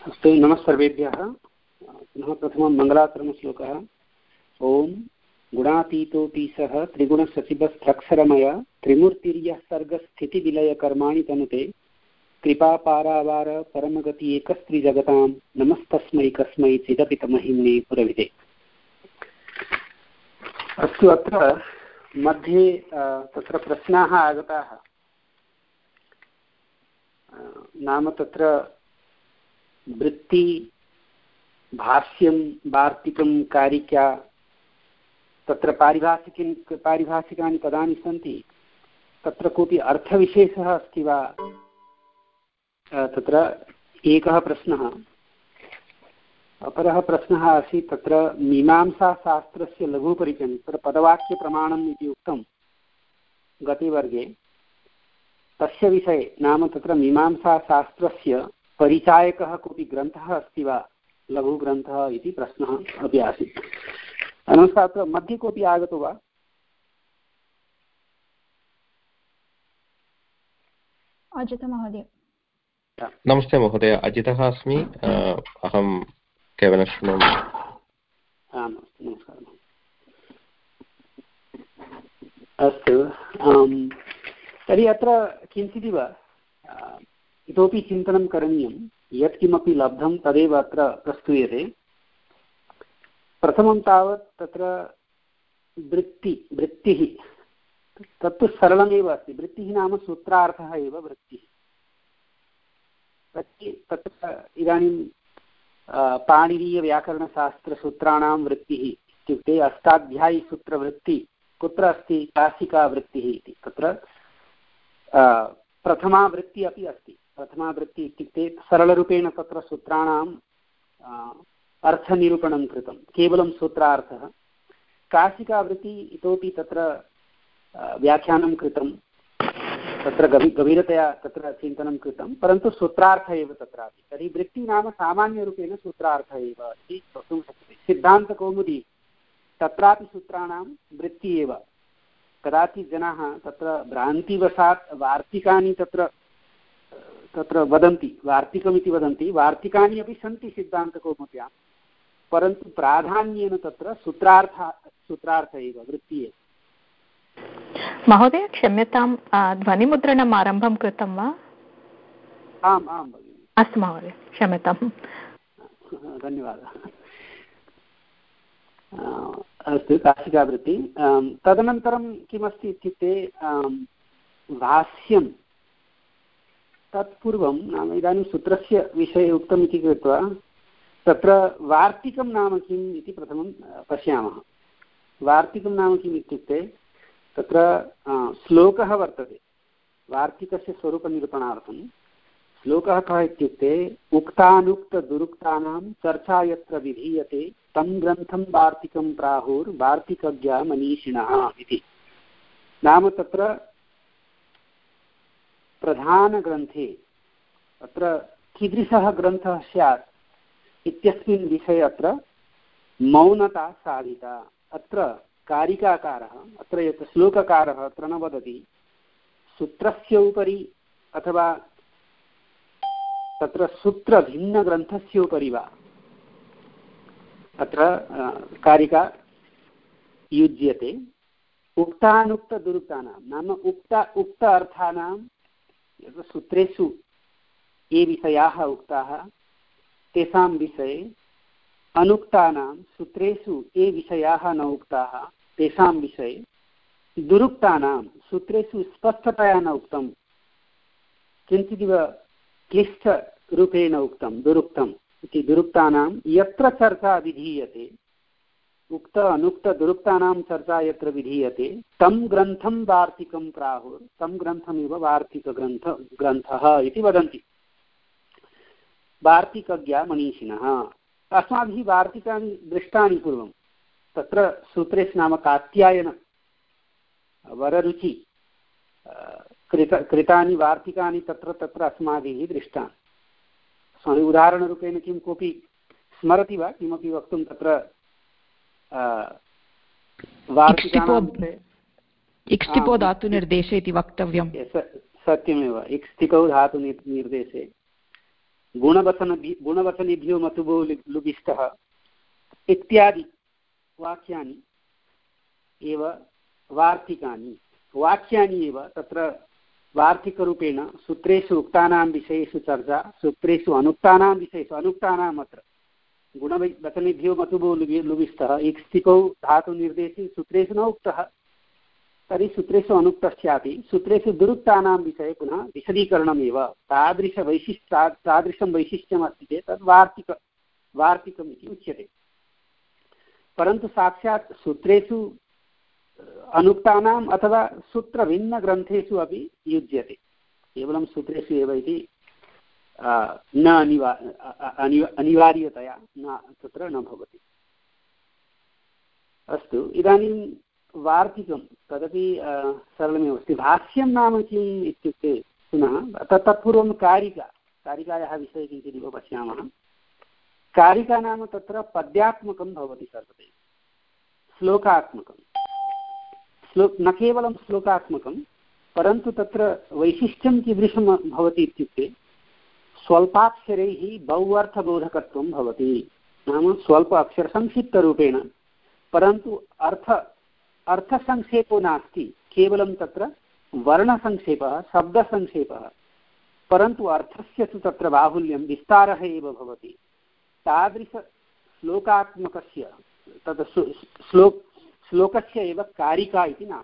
अस्तु, नमः सर्वेभ्यः। पुनः प्रथमं मङ्गलाचरणश्लोकः। ॐ गुणातीतोऽपि सः त्रिगुणसचिवस्थक्षरमय त्रिमूर्तिर्यः सर्गस्थितिविलयकर्माणि तनुते कृपापारावार परमगति एकस्त्रिजगतां नमस्तस्मै कस्मै चिदपितमहिम्ने पुरविदे। अस्तु, अत्र मध्ये तत्र प्रश्नाः आगताः। नाम तत्र वृत्ति, भाष्यं, वार्तिकं, कारिका, तत्र पारिभाषिकानि पदानि सन्ति। तत्र कोऽपि अर्थविशेषः अस्ति वा? तत्र एकः प्रश्नः। अपरः प्रश्नः आसीत् तत्र मीमांसाशास्त्रस्य लघुपरिचयं, तत्र पदवाक्यप्रमाणम् इति उक्तं गते वर्गे। तस्य विषये, नाम तत्र मीमांसाशास्त्रस्य परिचायकः कोऽपि ग्रन्थः अस्ति वा, लघुग्रन्थः इति प्रश्नः अपि आसीत्। नमस्कारः, अत्र मध्ये कोऽपि आगतो वा? अजित महोदय। नमस्ते महोदय, अजितः अस्मि। अहं केवलं शृणोमि। आम्, नमस्कारः। अस्तु, तर्हि अत्र किञ्चिदिव इतोपि चिन्तनं करणीयं। यत्किमपि लब्धं तदेव अत्र प्रस्तूयते। प्रथमं तावत् तत्र वृत्तिः तत्तु सरलमेव अस्ति। वृत्तिः नाम सूत्रार्थः एव वृत्तिः। तत्र इदानीं पाणिनीयव्याकरणशास्त्रसूत्राणां वृत्तिः इत्युक्ते अष्टाध्यायीसूत्रवृत्ति कुत्र अस्ति? क्लासिका वृत्तिः इति। तत्र प्रथमा वृत्तिः अपि अस्ति। प्रथमा वृत्तिः इत्युक्ते सरलरूपेण तत्र सूत्राणाम् अर्थनिरूपणं कृतं, केवलं सूत्रार्थः। क्लासिका वृत्तिः इतोपि तत्र व्याख्यानं कृतं, तत्र गभीरतया तत्र चिन्तनं कृतं, परन्तु सूत्रार्थ एव तत्रापि। तर्हि वृत्तिः नाम सामान्यरूपेण सूत्रार्थ एव इति वक्तुं शक्यते। सिद्धान्तकौमुदी तत्रापि सूत्राणां वृत्तिः एव। कदाचित् जनाः तत्र भ्रान्तिवशात् वार्तिकानि तत्र वदन्ति, वार्तिकमिति वदन्ति। वार्तिकानि अपि सन्ति सिद्धान्तकौमुद्यां, परन्तु प्राधान्येन तत्र सूत्रार्थ एव, वृत्तिः एव। महोदय क्षम्यतां, ध्वनिमुद्रणम् आरम्भं कृतं वा? आम् आं भगिनि। अस्तु महोदय, क्षम्यताम्। धन्यवादः। अस्तु, काशिकावृत्ति। तदनन्तरं किमस्ति इत्युक्ते भाष्यं। तत्पूर्वं नाम इदानीं सूत्रस्य विषये उक्तम् इति कृत्वा तत्र वार्तिकं नाम किम् इति प्रथमं पश्यामः। वार्तिकं नाम किम् इत्युक्ते तत्र श्लोकः वर्तते वार्तिकस्य स्वरूपनिरूपणार्थं। श्लोकः कः इत्युक्ते उक्तानुक्तदुरुक्तानां चर्चा यत्र विधीयते तं ग्रन्थं वार्तिकं प्राहुर्वार्तिकज्ञा मनीषिणः इति। नाम तत्र प्रधानग्रन्थे अत्र कीदृशः ग्रन्थः स्यात् इत्यस्मिन् विषये अत्र मौनता साधिता। अत्र कारिकाकारः, अत्र यत् श्लोककारः अत्र न वदति सूत्रस्य उपरि अथवा तत्र सूत्रभिन्नग्रन्थस्य उपरि वा अत्र कारिका युज्यते। उक्तानुक्तदुरुक्तानां नाम उक्त अर्थानां सूत्रेषु ये विषयाः उक्ताः तेषां विषये, अनुक्तानां सूत्रेषु ये विषयाः न उक्ताः तेषां विषये, दुरुक्तानां सूत्रेषु स्पष्टतया न उक्तं, किञ्चिदिव क्लिष्टरूपेण उक्तं दुरुक्तम् इति दुरुक्तानां यत्र चर्चा विधीयते, उक्त अनुक्त दुरुक्तानां चर्चा यत्र विधीयते तं ग्रन्थं वार्तिकं प्राहुः, तं ग्रन्थमेव वार्तिकग्रन्थः इति वदन्ति वार्तिकज्ञा मनीषिणः। अस्माभिः वार्तिकानि दृष्टानि पूर्वं। तत्र सूत्रेषु नाम कात्यायन वररुचि कृतानि वार्तिकानि तत्र अस्माभिः दृष्टानि। अस्माभिः उदाहरणरूपेण किं कोऽपि स्मरति वा किमपि वक्तुं? तत्र इक्ष्टिपो धातुनिर्देशे इति वक्तव्यं। सत्यमेव, इक्ष्टिपौ धातुनिर्देशे गुणवचनेभ्यो मतुबो लुबिष्टः इत्यादि वाक्यानि एव वार्तिकानि वाक्यानि एव तत्र वार्तिकरूपेण सूत्रेषु उक्तानां विषयेषु चर्चा सूत्रेषु अनुक्तानां विषयेषु अनुक्तानाम् अत्र गुणवचनेभ्यो मतुबो लुबिष्टः इक्स्तिकौ धातुनिर्देशे सूत्रेषु न उक्तः तर्हि सूत्रेषु अनुक्तस्यापि सूत्रेषु दुरुक्तानां विषये पुनः विशदीकरणमेव तादृशं वैशिष्ट्यमस्ति चेत् तद् वार्तिकम् इति उच्यते। परन्तु साक्षात् सूत्रेषु अनुक्तानाम् अथवा सूत्रभिन्नग्रन्थेषु अपि युज्यते, केवलं सूत्रेषु एव इति न अनिवार्यतया न तत्र न भवति। अस्तु, इदानीं वार्तिकं तदपि सरलमेव अस्ति। भाष्यं नाम किम् इत्युक्ते पुनः तत्पूर्वं कारिकायाः विषये किञ्चिदिव पश्यामः। कारिका नाम तत्र पद्यात्मकं भवति सर्वदा, श्लोकात्मकं। न केवलं श्लोकात्मकं परन्तु तत्र वैशिष्ट्यं कीदृशं भवति इत्युक्ते स्वल्पाक्षरैः बहुअर्थबोधकत्वं भवति। नाम स्वल्प अक्षरसंक्षिप्तरूपेण, परन्तु अर्थसंक्षेपो नास्ति, केवलं तत्र वर्णसंक्षेपः शब्दसंक्षेपः, परन्तु अर्थस्य तु तत्र बाहुल्यं विस्तारः एव भवति। तादृशश्लोकात्मकस्य तत् श्लोकस्य एव कारिका इति नाम।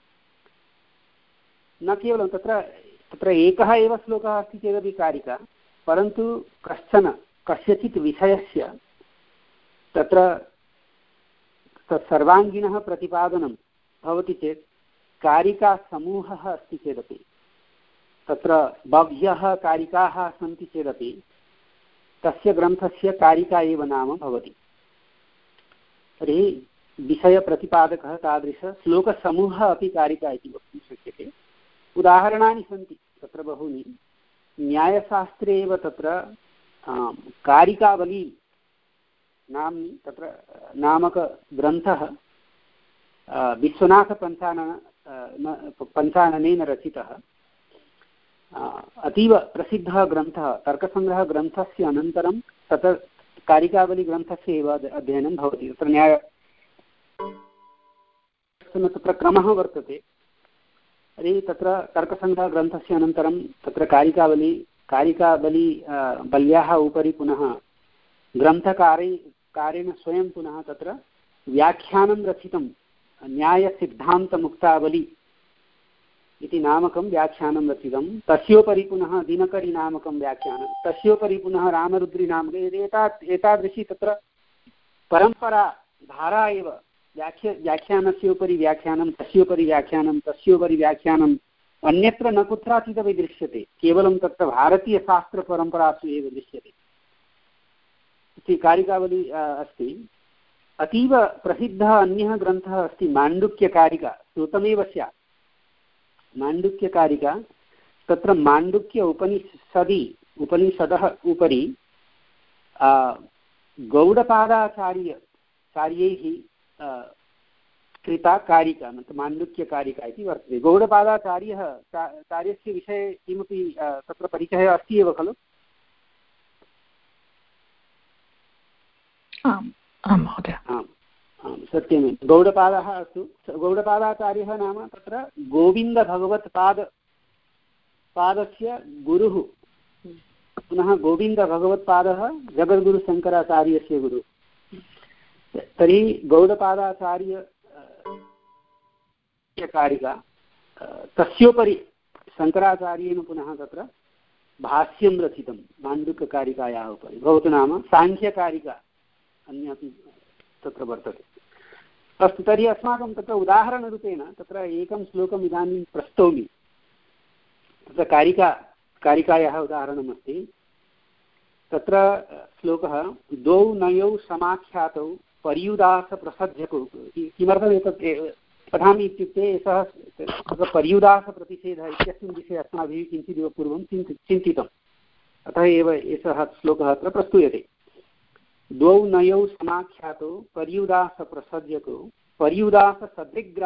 न केवलं तत्र एकः एव श्लोकः अस्ति चेदपि कारिका, परन्तु कस्यचित् विषयस्य तत्र सर्वाङ्गिनः प्रतिपादनं भवति चेत् कारिकासमूहः अस्ति चेदपि, तत्र बह्व्यः कारिकाः सन्ति चेदपि तस्य ग्रन्थस्य कारिका एव नाम भवति। तर्हि विषयप्रतिपादकः तादृशश्लोकसमूहः अपि कारिका इति वक्तुं शक्यते। उदाहरणानि सन्ति तत्र बहूनि। न्यायशास्त्रे एव तत्र कारिकावली नाम्नि तत्र नामकग्रन्थः विश्वनाथपञ्चाननेन रचितः अतीव प्रसिद्धः ग्रन्थः। तर्कसङ्ग्रहग्रन्थस्य अनन्तरं तत्र कारिकावलीग्रन्थस्य एव अध्ययनं भवति। तत्र तत्र क्रमः वर्तते। तर्हि तत्र तर्कसङ्ग्रहग्रन्थस्य अनन्तरं तत्र कारिकावल्याः उपरि पुनः ग्रन्थकारेण स्वयं पुनः तत्र व्याख्यानं रचितं न्यायसिद्धान्तमुक्तावली इति नामकं व्याख्यानं रचितं। तस्योपरि पुनः दिनकरी नामकं व्याख्यानं, तस्योपरि पुनः रामरुद्री नामक एतादृशी तत्र परम्परा धारा एव व्याख्यानस्य उपरि व्याख्यानं, तस्योपरि व्याख्यानं, तस्योपरि व्याख्यानम् अन्यत्र न कुत्राचिदपि दृश्यते, केवलं तत्र भारतीयशास्त्रपरम्परासु एव दृश्यते इति कारिकावली अस्ति। अतीव प्रसिद्धः अन्यः ग्रन्थः अस्ति माण्डुक्यकारिका, श्रुतमेव स्यात्। माण्डुक्यकारिका तत्र माण्डुक्य उपनिषदः उपरि गौडपादाचार्यैः कृता कारिका, माण्डुक्यकारिका इति वर्तते। गौडपादाचार्यस्य विषये किमपि तत्र परिचयः अस्ति एव खलु? आम् महोदय। आम् सत्यमेव। गौडपादः अस्तु, गौडपादाचार्यः नाम तत्र गोविन्दभगवत्पादस्य गुरुः, पुनः गोविन्दभगवत्पादः जगद्गुरुशङ्कराचार्यस्य गुरुः। तर्हि गौडपादाचार्यकारिका तस्योपरि शङ्कराचार्येण पुनः तत्र भाष्यं रचितं माण्डुक्यकारिकायाः उपरि। भवतु नाम साङ्ख्यकारिका अन्यापि तत्र वर्तते। अस्तु, तर्हि अस्माकं तत्र उदाहरणरूपेण तत्र एकं श्लोकम् इदानीं प्रस्तौमि। तत्र कारिकायाः उदाहरणमस्ति। तत्र श्लोकः द्वौ नयौ समाख्यातौ पर्युदासप्रसज्यकौ। किमर्थम् एतत् पठामि इत्युक्ते सः तत्र पर्युदासप्रतिषेधः इत्यस्मिन् विषये अस्माभिः किञ्चिदिव पूर्वं चिन्तितम्, अतः एव एषः श्लोकः अत्र प्रस्तूयते। द्वौ नयौ समाख्यातौ पर्युदासप्रसज्यकौ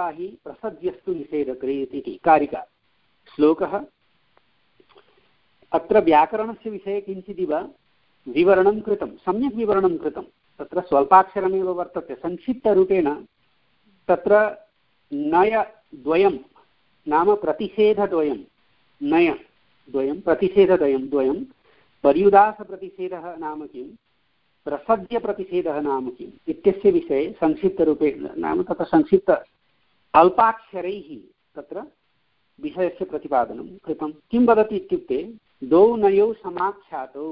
पर्युदाससदृग्राही प्रसज्यस्तु निषेधकृत् इति कारिका श्लोकः। अत्र व्याकरणस्य विषये किञ्चिदिव विवरणं कृतं, सम्यक् विवरणं कृतं। तत्र स्वल्पाक्षरमेव वर्तते, संक्षिप्तरूपेण तत्र नयद्वयं नाम प्रतिषेधद्वयं, नयद्वयं प्रतिषेधद्वयं, पर्युदासप्रतिषेधः नाम किं, प्रसज्यप्रतिषेधः नाम किम् इत्यस्य विषये संक्षिप्तरूपेण नाम तत्र संक्षिप्त अल्पाक्षरैः तत्र विषयस्य प्रतिपादनं कृतं। किं वदति इत्युक्ते द्वौ नयौ समाख्यातौ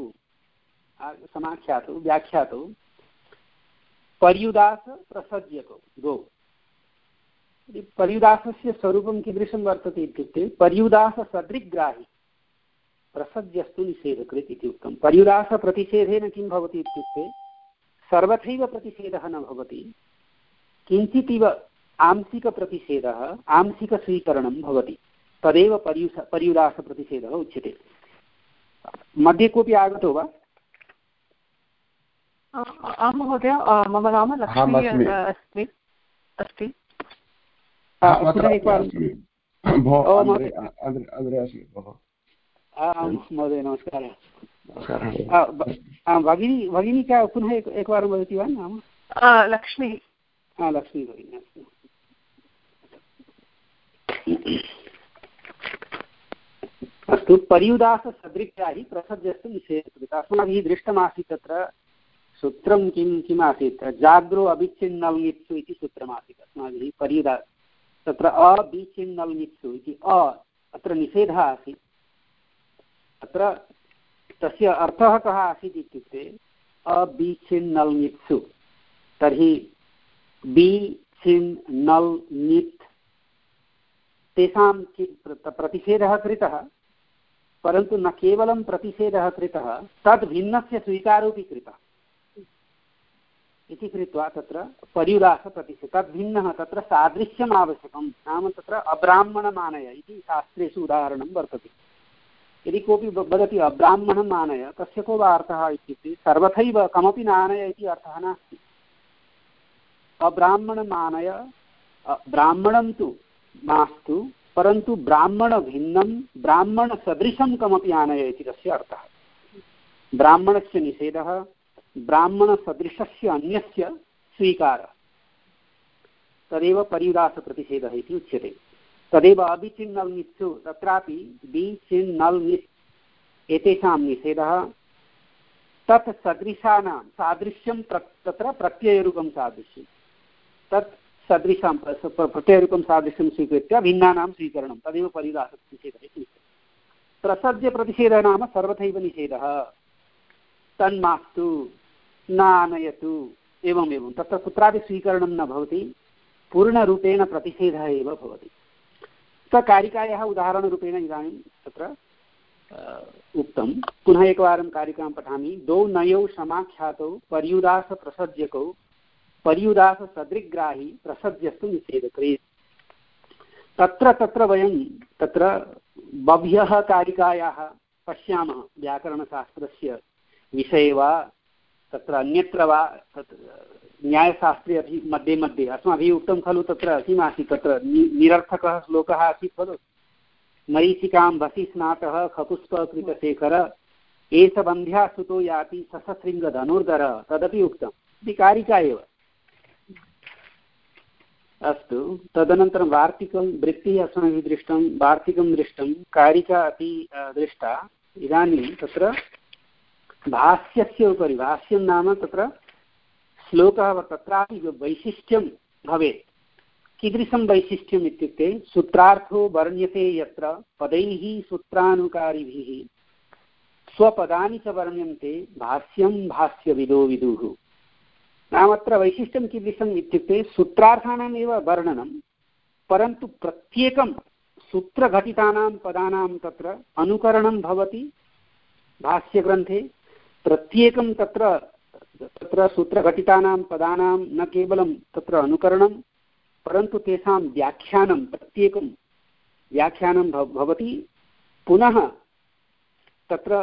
व्याख्यातौ पर्युदास प्रसज्यकौ द्वौ। पर्युदासस्य स्वरूपं कीदृशं वर्तते इत्युक्ते पर्युदाससदृग्राहि, प्रसज्यस्तु निषेधकृत् इति उक्तं। पर्युदासप्रतिषेधेन किं भवति इत्युक्ते सर्वथैव प्रतिषेधः न भवति, किञ्चिदिव आंशिकप्रतिषेधः, आंशिकस्वीकरणं भवति, तदेव पर्युदासप्रतिषेधः उच्यते। मध्ये कोऽपि आगतो वा? आं महोदय, मम नाम लक्ष्मी अस्ति। महोदय नमस्कारः। भगिनी क्या पुनः एकवारं वदति वा नाम? लक्ष्मी। लक्ष्मी भगिनी अस्ति। अस्तु, पर्युदाससदृग्राहि प्रसज्यस्तु निषेधकृत्। अस्माभिः दृष्टमासीत् तत्र सूत्रं किम् आसीत्, जाग्रो अभिच्छिन्नल् इति सूत्रमासीत् अस्माभिः। पर्युदास तत्र अभिच्छिन्नल् इति अत्र निषेधः आसीत्। अत्र तस्य अर्थः कः आसीत् इत्युक्ते अभिच्छिन्नल् नित्सु, तर्हि बि छिन् नल् नित् तेषां प्रतिषेधः कृतः, परन्तु न केवलं प्रतिषेधः कृतः, तद् भिन्नस्य स्वीकारोऽपि कृतः इति कृत्वा तत्र पर्युदासप्रतिषेधः तद्भिन्नः, तत्र सादृश्यम् आवश्यकं, नाम तत्र अब्राह्मणमानय इति शास्त्रेषु उदाहरणं वर्तते। यदि कोऽपि वदति अब्राह्मणम् आनय, तस्य को वा अर्थः इत्युक्ते सर्वथैव कमपि नानय इति अर्थः नास्ति। अब्राह्मणमानय, ब्राह्मणं तु मास्तु, परन्तु ब्राह्मणभिन्नं ब्राह्मणसदृशं कमपि आनय इति तस्य अर्थः। ब्राह्मणस्य निषेधः, ब्राह्मणसदृशस्य अन्यस्य स्वीकारः, तदेव पर्युदासप्रतिषेधः इति उच्यते। तदेव अभिचिन्नल् नित्सु, तत्रापि बि चिन् नल् नित् एतेषां निषेधः, तत् सदृशानां सादृश्यं तत्र प्रत्ययरूपं सादृश्यं, तत् सदृशां प्रत्ययरूपं सादृश्यं स्वीकृत्य भिन्नानां स्वीकरणं, तदेव पर्युदासप्रतिषेधः इति। प्रसज्यप्रतिषेधः नाम सर्वथैव निषेधः, तन्मास्तु न आनयतु, एवमेवं तत्र कुत्रापि स्वीकरणं न भवति, पूर्णरूपेण प्रतिषेधः एव भवति। कारिकायाः उदाहरणरूपेण इदानीं तत्र उक्तं। पुनः एकवारं कारिकां पठामि। द्वौ नयौ समाख्यातौ पर्युदासप्रसज्यकौ पर्युदाससदृग्राहि प्रसज्यस्तु निषेधकृत्। तत्र वयं तत्र बह्व्यः कारिकायाः पश्यामः, व्याकरणशास्त्रस्य विषये वा तत्र अन्यत्र वा, तत् न्यायशास्त्रे अपि मध्ये मध्ये अस्माभिः उक्तं खलु, तत्र किमासीत्, तत्र निरर्थकः श्लोकः आसीत् खलु, मरीचिकां भसि स्नातः खपुष्पकृतशेखर एष बन्ध्या सुतो याति सशृङ्गधनुर्धर, तदपि उक्तं, इति कारिका एव। अस्तु, तदनन्तरं वार्तिकं वृत्तिः अस्माभिः दृष्टं, वार्तिकं दृष्टं, कारिका अपि दृष्टा। इदानीं तत्र भाष्यस्य उपरि, भाष्यं नाम तत्र श्लोकः, तत्रापि वैशिष्ट्यं भवेत्। कीदृशं वैशिष्ट्यम् इत्युक्ते सूत्रार्थो वर्ण्यते यत्र पदैः सूत्रानुकारिभिः स्वपदानि च वर्ण्यन्ते भाष्यं भाष्यविदो विदुः। नाम अत्र वैशिष्ट्यं कीदृशम् इत्युक्ते सूत्रार्थानाम् एव वर्णनं, परन्तु प्रत्येकं सूत्रघटितानां पदानां तत्र अनुकरणं भवति भाष्यग्रन्थे। प्रत्येकं तत्र सूत्रघटितानां पदानां न केवलं तत्र अनुकरणं, परन्तु तेषां व्याख्यानं, प्रत्येकं व्याख्यानं भवति। पुनः तत्र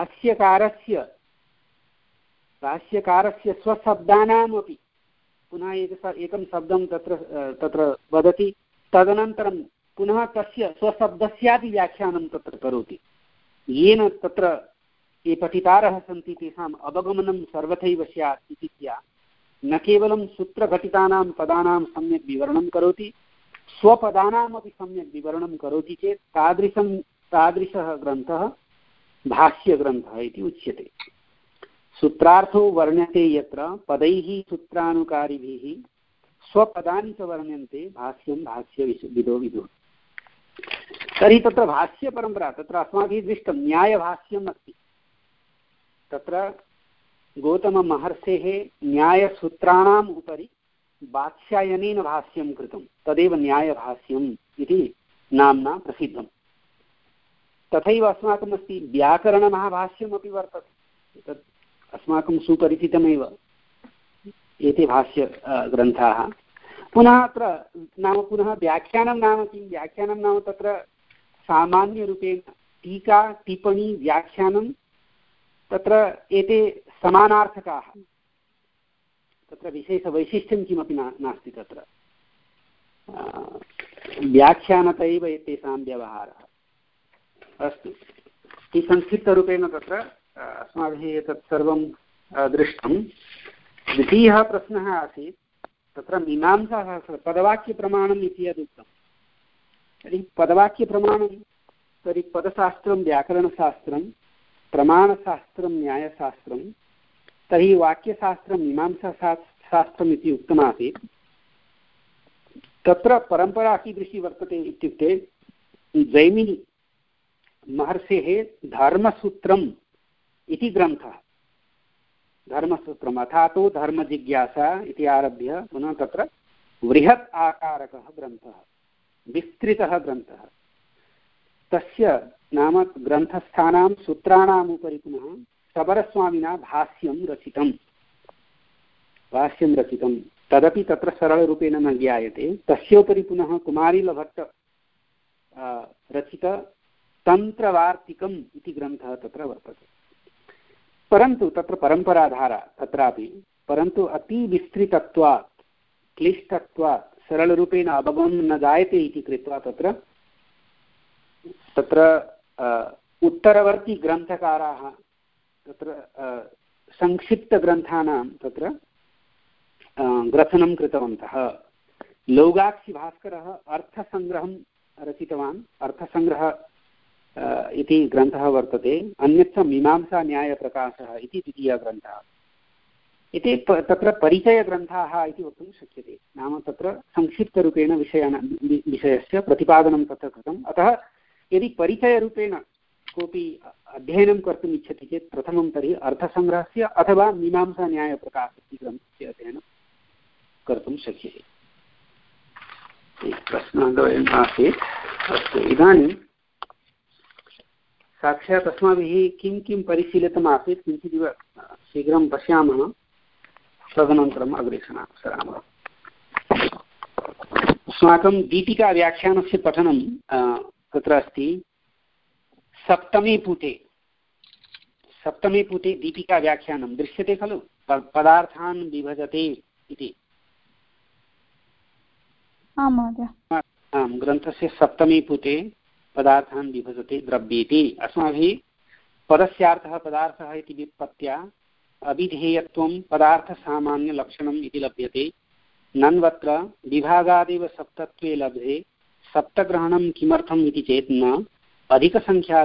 भाष्यकारस्य स्वशब्दानामपि पुनः एकं शब्दं तत्र वदति, तदनन्तरं पुनः तस्य स्वशब्दस्यापि व्याख्यानं तत्र करोति। येन तत्र ये पठितारः सन्ति तेषाम् अवगमनं सर्वथैव स्यात् इति धिया न केवलं सूत्रघटितानां पदानां सम्यक् विवरणं करोति, स्वपदानामपि सम्यक् विवरणं करोति चेत् तादृशः ग्रन्थः भाष्यग्रन्थः इति उच्यते। सूत्रार्थो वर्ण्यते यत्र पदैः सूत्रानुकारिभिः स्वपदानि च वर्ण्यन्ते भाष्यं भाष्यविदो विदुः। तर्हि तत्र भाष्यपरम्परा तत्र अस्माभिः दृष्टं न्यायभाष्यम् अस्ति। तत्र गौतममहर्षेः न्यायसूत्राणाम् उपरि वात्स्यायनेन भाष्यं कृतं, तदेव न्यायभाष्यम् इति नाम्ना प्रसिद्धम्। तथैव अस्माकम् अस्ति व्याकरणमहाभाष्यमपि वर्तते, तत् अस्माकं सुपरिचितमेव एते भाष्य ग्रन्थाः। पुनः अत्र नाम पुनः व्याख्यानं नाम किं? व्याख्यानं नाम तत्र सामान्यरूपेण टीका टिप्पणी व्याख्यानं तत्र एते समानार्थकाः, तत्र विशेषवैशिष्ट्यं किमपि नास्ति। तत्र व्याख्यानत एव एतेषां व्यवहारः। अस्तु, इति संक्षिप्तरूपेण तत्र अस्माभिः एतत् सर्वं दृष्टं। द्वितीयः प्रश्नः आसीत् तत्र मीमांसाशास्त्रं पदवाक्यप्रमाणम् इति यदुक्तं, तर्हि पदवाक्यप्रमाणं तर्हि पदशास्त्रं व्याकरणशास्त्रं, प्रमाणशास्त्रं न्यायशास्त्रं, तर्हि वाक्यशास्त्रं मीमांसाशास्त्रम् इति उक्तमासीत्। तत्र परम्परा कीदृशी वर्तते इत्युक्ते जैमिनि महर्षेः धर्मसूत्रम् इति ग्रन्थः, धर्मसूत्रम् अथातो धर्मजिज्ञासा इति आरभ्य पुनः तत्र बृहत् आकारकः ग्रन्थः, विस्तृतः ग्रन्थः। तस्य नाम ग्रन्थस्थानां सूत्राणाम् उपरि पुनः शबरस्वामिना भाष्यं रचितं, तदपि तत्र सरलरूपेण न ज्ञायते। तस्योपरि पुनः कुमारिलभट्ट रचित तन्त्रवार्तिकम् इति ग्रन्थः तत्र वर्तते। परन्तु तत्र परम्पराधारा तत्रापि, परन्तु अतिविस्तृतत्वात् क्लिष्टत्वात् सरलरूपेण अवगमनं न जायते इति कृत्वा तत्र उत्तरवर्ती ग्रन्थकाराः तत्र संक्षिप्तग्रन्थानां तत्र ग्रथनं कृतवन्तः। लौगाक्षिभास्करः अर्थसङ्ग्रहं रचितवान्, अर्थसङ्ग्रह इति ग्रन्थः वर्तते। अन्यच्च मीमांसा न्यायप्रकाशः इति द्वितीयः ग्रन्थः। इति तत्र परिचयग्रन्थाः इति वक्तुं शक्यते। नाम तत्र संक्षिप्तरूपेण विषयस्य प्रतिपादनं तत्र कृतम्। अतः यदि परिचयरूपेण कोऽपि अध्ययनं कर्तुम् इच्छति चेत् प्रथमं तर्हि अर्थसङ्ग्रहस्य अथवा मीमांसा न्यायप्रकाशः इति ग्रन्थस्य अध्ययनं कर्तुं शक्यते। प्रश्नद्वयम् आसीत्। अस्तु, इदानीं साक्षात् अस्माभिः किं किं परिशीलितम् आसीत् किञ्चिदिव शीघ्रं पश्यामः, तदनन्तरम् अग्रे सरामः। अस्माकं दीपिकाव्याख्यानस्य पठनं तत्र अस्ति सप्तमे पुटे दीपिकाव्याख्यानं दृश्यते खलु, पदार्थान् विभजते इति। आं महोदय। आं, ग्रन्थस्य सप्तमे पुटे पदार्थान् विभजते द्रव्येति। अस्माभिः पदस्यार्थः पदार्थः इति व्युत्पत्त्या अभिधेयत्वं पदार्थसामान्यलक्षणम् इति लभ्यते। नन्वत्र विभागादेव सप्तत्वे लब्धे सप्तग्रहणं किमर्थम् इति चेत् न अधिकसंख्या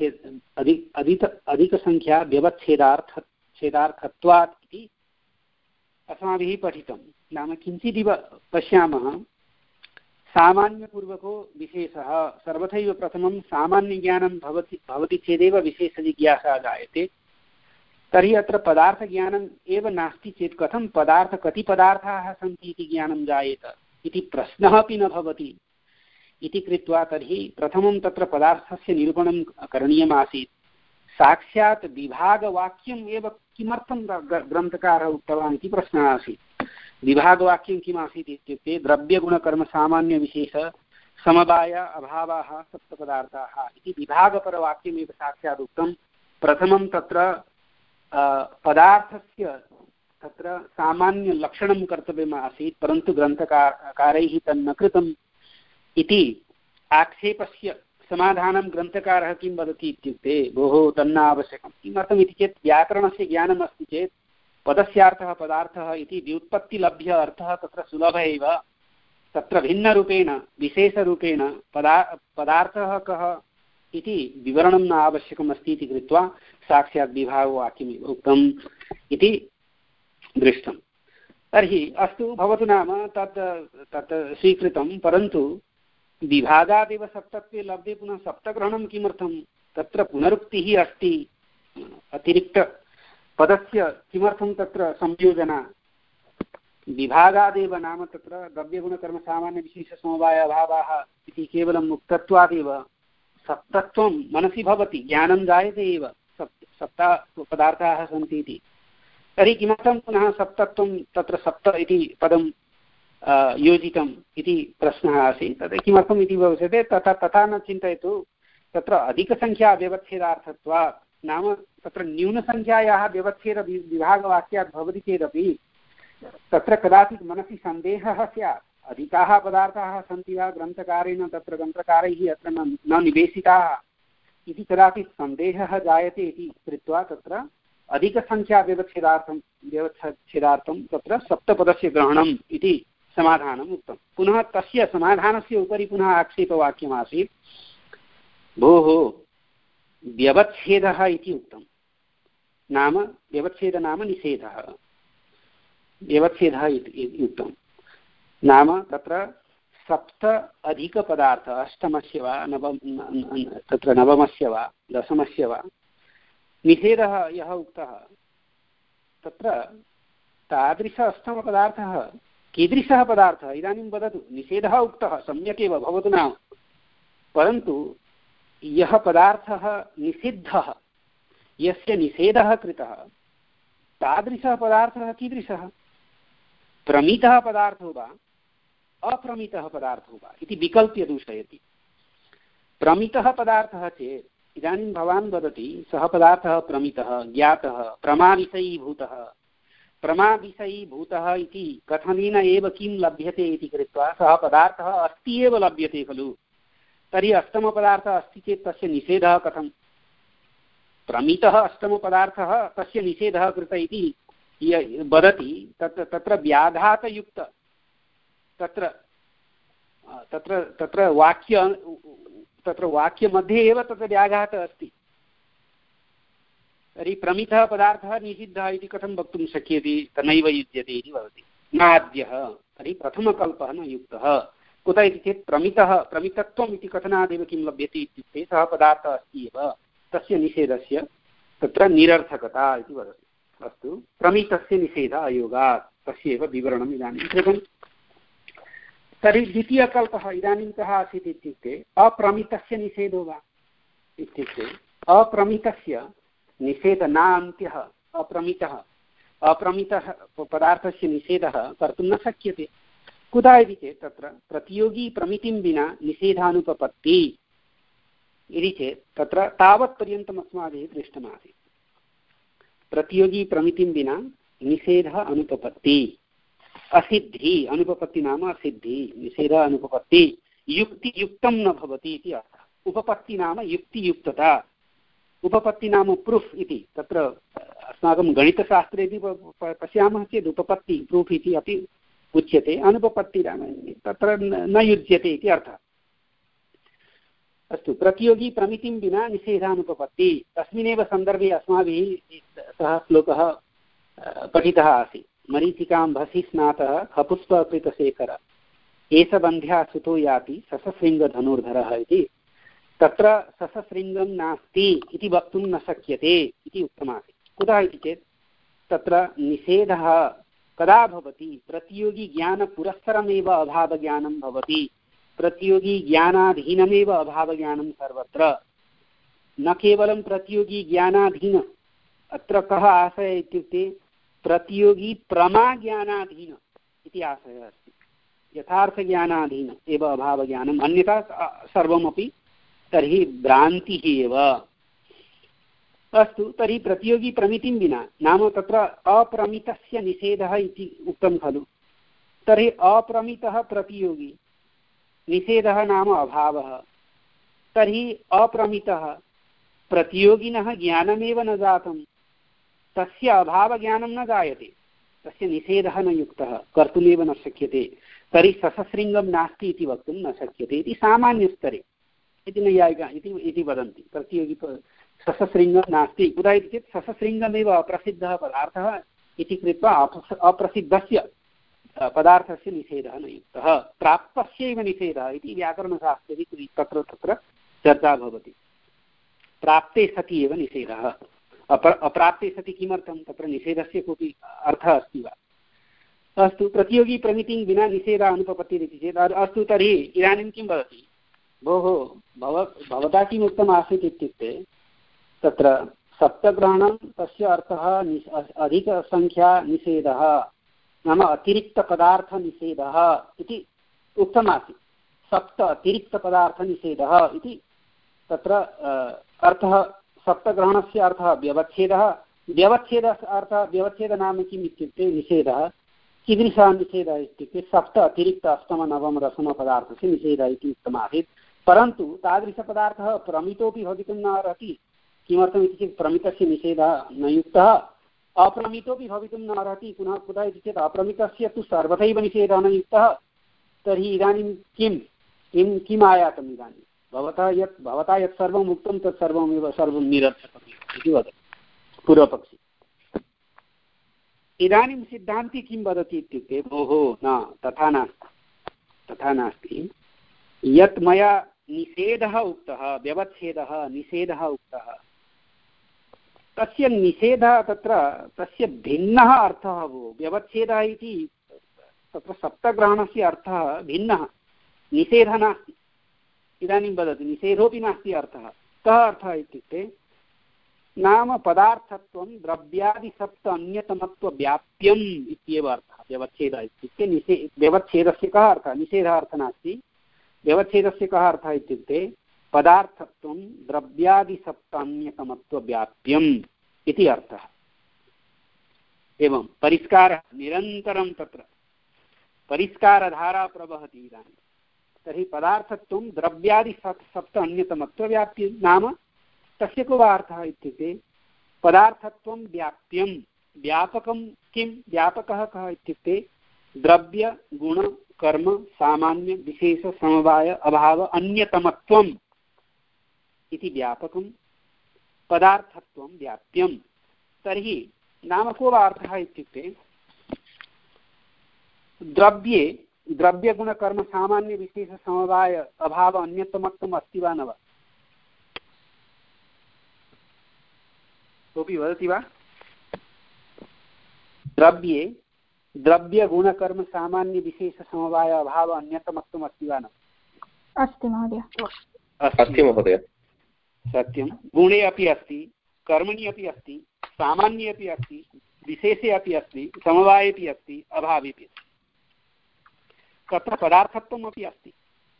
व्यवच्छेदार्थत्वात् इति अस्माभिः पठितं। नाम किञ्चिदिव पश्यामः। सामान्यपूर्वको विशेषः, सर्वथैव प्रथमं सामान्यज्ञानं भवति चेदेव विशेषजिज्ञासा जायते। तर्हि अत्र पदार्थज्ञानम् एव नास्ति चेत् कथं कति पदार्थाः सन्ति इति ज्ञानं जायेत इति प्रश्नः अपि न भवति इति कृत्वा तर्हि प्रथमं तत्र पदार्थस्य निरूपणं करणीयमासीत्। साक्षात् विभागवाक्यम् एव किमर्थं ग्रन्थकारः उक्तवान् इति प्रश्नः आसीत्। विभागवाक्यं किमासीत् इत्युक्ते द्रव्यगुणकर्मसामान्यविशेष समवाय अभावाः सप्तपदार्थाः इति विभागपरवाक्यमेव साक्षात् उक्तं। प्रथमं तत्र पदार्थस्य तत्र सामान्यलक्षणं कर्तव्यम् आसीत्, परन्तु ग्रन्थकारैः तन्न कृतम् इति आक्षेपस्य समाधानं ग्रन्थकारः किं वदति इत्युक्ते भोः तन्नावश्यकं। किमर्थम् इति चेत् व्याकरणस्य ज्ञानम् अस्ति चेत् पदस्यार्थः पदार्थः इति व्युत्पत्तिलभ्य अर्थः तत्र सुलभ एव। तत्र भिन्नरूपेण विशेषरूपेण पदार्थः कः इति विवरणं न आवश्यकम् अस्ति इति कृत्वा साक्षात् विभागवाक्यमेव उक्तम् इति दृष्टं। तर्हि अस्तु भवतु, नाम तत् स्वीकृतं, परन्तु विभागादेव सप्तत्वे लब्धे पुनः सप्तग्रहणं किमर्थं? तत्र पुनरुक्तिः अस्ति, अतिरिक्तपदस्य किमर्थं तत्र संयोजना? विभागादेव नाम तत्र द्रव्यगुणकर्मसामान्यविशेषसमवायाभावाः इति केवलं मुक्तत्वादेव सप्तत्वं मनसि भवति, ज्ञानं जायते एव सप्त पदार्थाः सन्ति इति। तर्हि किमर्थं पुनः सप्तत्वं तत्र सप्त इति पदं योजितम् इति प्रश्नः आसीत्। तत् किमर्थम् इति भविष्यति, तथा न चिन्तयतु। तत्र अधिकसङ्ख्या व्यवच्छेदार्थत्वात्, नाम तत्र न्यूनसङ्ख्यायाः व्यवच्छेद विभागवाक्यात् भवति चेदपि तत्र कदाचित् मनसि सन्देहः स्यात्, अधिकाः पदार्थाः सन्ति वा ग्रन्थकारेण, तत्र ग्रन्थकारैः अत्र न निवेशिताः इति कदाचित् सन्देहः जायते इति कृत्वा तत्र अधिकसङ्ख्या व्यवच्छेदार्थं तत्र सप्तपदस्य ग्रहणम् इति समाधानम् उक्तं। पुनः तस्य समाधानस्य उपरि पुनः आक्षेपवाक्यमासीत्, भोः व्यवच्छेदः इति उक्तं, नाम व्यवच्छेद नाम निषेधः, व्यवच्छेदः इति उक्तं, नाम तत्र सप्त अधिकपदार्थ अष्टमस्य वा तत्र नवमस्य वा दशमस्य वा निषेधः यः उक्तः, तत्र तादृश अष्टमपदार्थः कीदृशः पदार्थः इदानीं वदतु। निषेधः उक्तः सम्यक् एव, भवतु नाम, परन्तु यः पदार्थः निषिद्धः, यस्य निषेधः कृतः, तादृशः पदार्थः कीदृशः? प्रमितः पदार्थो वा अप्रमितः पदार्थो वा इति विकल्प्य दूषयति। प्रमितः पदार्थः चेत् इदानीं भवान् वदति सः पदार्थः प्रमितः, ज्ञातः, प्रमाविषयीभूतः। प्रमाविषयीभूतः इति कथनेन एव किं लभ्यते इति कृत्वा सः पदार्थः अस्ति एव लभ्यते खलु। तर्हि अष्टमपदार्थः अस्ति चेत् तस्य निषेधः कथं? प्रमितः अष्टमपदार्थः, तस्य निषेधः कृत इति वदति, तत्र व्याघातयुक्त तत्र वाक्यमध्ये एव तत्र व्याघातः अस्ति। तर्हि प्रमितः पदार्थः निषिद्धः इति कथं वक्तुं शक्यते? तनैव युज्यते इति वदति। नाद्यः, तर्हि प्रथमकल्पः न युक्तः। कुत इति चेत् प्रमितत्वम् इति कथनादेव किं लभ्यते इत्युक्ते सः पदार्थः अस्ति एव, तस्य निषेधस्य तत्र निरर्थकता इति वदति। अस्तु, प्रमितस्य निषेध अयोगात्, तस्य एव विवरणम् इदानीं कृतं। तर्हि द्वितीयकल्पः इदानीं कः आसीत् इत्युक्ते अप्रमितस्य निषेधो वा इत्युक्ते अप्रमितस्य निषेध नान्त्यः, अप्रमितः पदार्थस्य निषेधः कर्तुं न शक्यते। कुतः इति चेत् तत्र प्रतियोगी प्रमितिं विना निषेधानुपपत्ति इति चेत् तत्र तावत्पर्यन्तम् अस्माभिः दृष्टमासीत्। प्रतियोगी प्रमितिं विना निषेधः अनुपपत्ति, असिद्धि, अनुपपत्ति नाम असिद्धि, निषेधः अनुपपत्ति, युक्तियुक्तं न भवति इति अर्थः। उपपत्ति नाम युक्तियुक्तता, उपपत्ति नाम प्रूफ् इति। तत्र अस्माकं गणितशास्त्रे यदि पश्यामः चेत् उपपत्ति प्रूफ् इति अपि उच्यते, अनुपपत्ति नाम तत्र न युज्यते इति अर्थः। अस्तु, प्रतियोगी प्रमितिं विना निषेधानुपपत्ति, तस्मिन्नेव सन्दर्भे अस्माभिः सः श्लोकः पठितः आसीत्। मरीचिकां भसि स्नातः खपुष्पकृतशेखर एष बन्ध्या सुतो याति ससशृङ्गधनुर्धरः इति। तत्र ससशृङ्गं नास्ति इति वक्तुं न शक्यते इति उक्तमासीत्। कुतः इति चेत् तत्र निषेधः कदा भवति? प्रतियोगी ज्ञानपुरस्सरमेव अभावज्ञानं भवति, प्रतियोगी ज्ञानाधीनमेव अभावज्ञानं सर्वत्र, न केवलं प्रतियोगी ज्ञानाधीन। अत्र कः आशयः इत्युक्ते प्रतियोगी प्रमाज्ञानाधीन इति आशयः अस्ति। यथार्थज्ञानाधीन एव अभावज्ञानम्, अन्यथा सर्वमपि तर्हि भ्रान्तिः एव। अस्तु, तर्हि प्रतियोगी प्रमितिं विना नाम तत्र अप्रमितस्य निषेधः इति उक्तं खलु। तर्हि अप्रमितः प्रतियोगी, निषेधः नाम अभावः, तर्हि अप्रमितः प्रतियोगिनः ज्ञानमेव न जातं तस्य अभावज्ञानं न जायते, तस्य निषेधः न युक्तः, कर्तुमेव न शक्यते, तर्हि सससृङ्गं नास्ति इति वक्तुं न शक्यते इति सामान्यस्तरे इति नैयायिकाः इति वदन्ति। प्रतियोगि सससृङ्गं नास्ति, कुतः इति चेत् सससृङ्गमेव अप्रसिद्धः पदार्थः इति कृत्वा अप्रसिद्धस्य पदार्थस्य निषेधः न युक्तः, प्राप्तस्यैव निषेधः इति व्याकरणशास्त्रे तत्र तत्र चर्चा भवति। प्राप्ते सति एव निषेधः, अप्राप्ते सति किमर्थं, तत्र निषेधस्य कोऽपि अर्थः अस्ति वा? अस्तु, प्रतियोगी प्रमितिं विना निषेधः अनुपपत्तिः इति चेत् अस्तु, तर्हि इदानीं किं वदति, भोः भवता किम् उक्तम् आसीत् इत्युक्ते तत्र सप्तग्रहणं तस्य अर्थः अधिकसङ्ख्या निषेधः नाम अतिरिक्तपदार्थनिषेधः इति उक्तमासीत्। सप्त अतिरिक्तपदार्थनिषेधः इति तत्र अर्थः, सप्तग्रहणस्य अर्थः व्यवच्छेदः, व्यवच्छेद नाम किम् इत्युक्ते निषेधः। कीदृशः निषेधः इत्युक्ते सप्त अतिरिक्त अष्टम नवम दशम पदार्थस्य निषेधः इति उक्तमासीत्। परन्तु तादृशपदार्थः प्रमितोपि भवितुं न अर्हति। किमर्थम् इति चेत् प्रमितस्य निषेधः न युक्तः, अप्रमितोपि भवितुं न अर्हति। पुनः कुतः इति चेत् अप्रमितस्य तु सर्वथैव निषेधः न युक्तः। तर्हि इदानीं किम् आयातम् इदानीं भवता यत् सर्वम् उक्तं तत् सर्वमेव सर्वं निरर्थकम् इति वदति पूर्वपक्षी। इदानीं सिद्धान्ती किं वदति इत्युक्ते भोः न तथा नास्ति, यत् मया निषेधः उक्तः, व्यवच्छेदः निषेधः उक्तः, तस्य निषेधः तस्य भिन्नः अर्थः भो। व्यवच्छेदः इति तत्र सप्तग्रहणस्य अर्थः भिन्नः, निषेधः नास्ति। इदानीं वदति निषेधोऽपि नास्ति अर्थः। कः अर्थः इत्युक्ते नाम पदार्थत्वं द्रव्यादिसप्त अन्यतमत्वव्याप्यम् इत्येव अर्थः व्यवच्छेदः इत्युक्ते। व्यवच्छेदस्य कः अर्थः, निषेधः अर्थः नास्ति। व्यवच्छेदस्य कः अर्थः इत्युक्ते पदार्थत्वं द्रव्यादिसप्त अन्यतमत्वव्याप्यम् इति अर्थः। एवं परिष्कारः निरन्तरं तत्र परिष्कारधारा प्रवहति इदानीं। तर्हि पदार्थत्वं द्रव्यादिसप्त अन्यतमत्वव्याप्यं नाम तस्य को अर्थः इत्युक्ते पदार्थत्वं व्याप्यं, व्यापकं किं, व्यापकः कः इत्युक्ते द्रव्य गुण कर्म सामान्य विशेष समवाय अभाव अन्यतमत्वम् इति व्यापकं पदार्थत्वं व्याप्यं। तर्हि नाम को अर्थः इत्युक्ते द्रव्ये द्रव्यगुणकर्म सामान्य विशेष समवाय अभाव अन्यतमत्वम् अस्ति वा न वा? कोऽपि वदति वा? द्रव्ये द्रव्यगुणकर्म सामान्य विशेष समवाय अभाव अन्यतमत्वम् अस्ति वा न? अस्ति महोदय। अस्ति महोदय। सत्यं, गुणे अपि अस्ति, कर्मणि अपि अस्ति, सामान्ये अपि अस्ति, विशेषे अपि अस्ति, समवाये अपि अस्ति, अभावे अपि अस्ति। तत्र पदार्थत्वम् अपि अस्ति।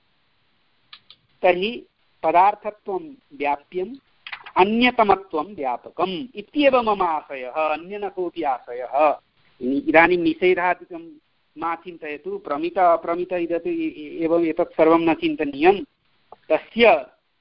तर्हि पदार्थत्वं व्याप्यम् अन्यतमत्वं व्यापकम् इत्येव मम आशयः, अन्य न कोऽपि आशयः। इदानीं निषेधादिकं मा चिन्तयतु, प्रमित अप्रमित एवम् एतत् सर्वं न चिन्तनीयं। तस्य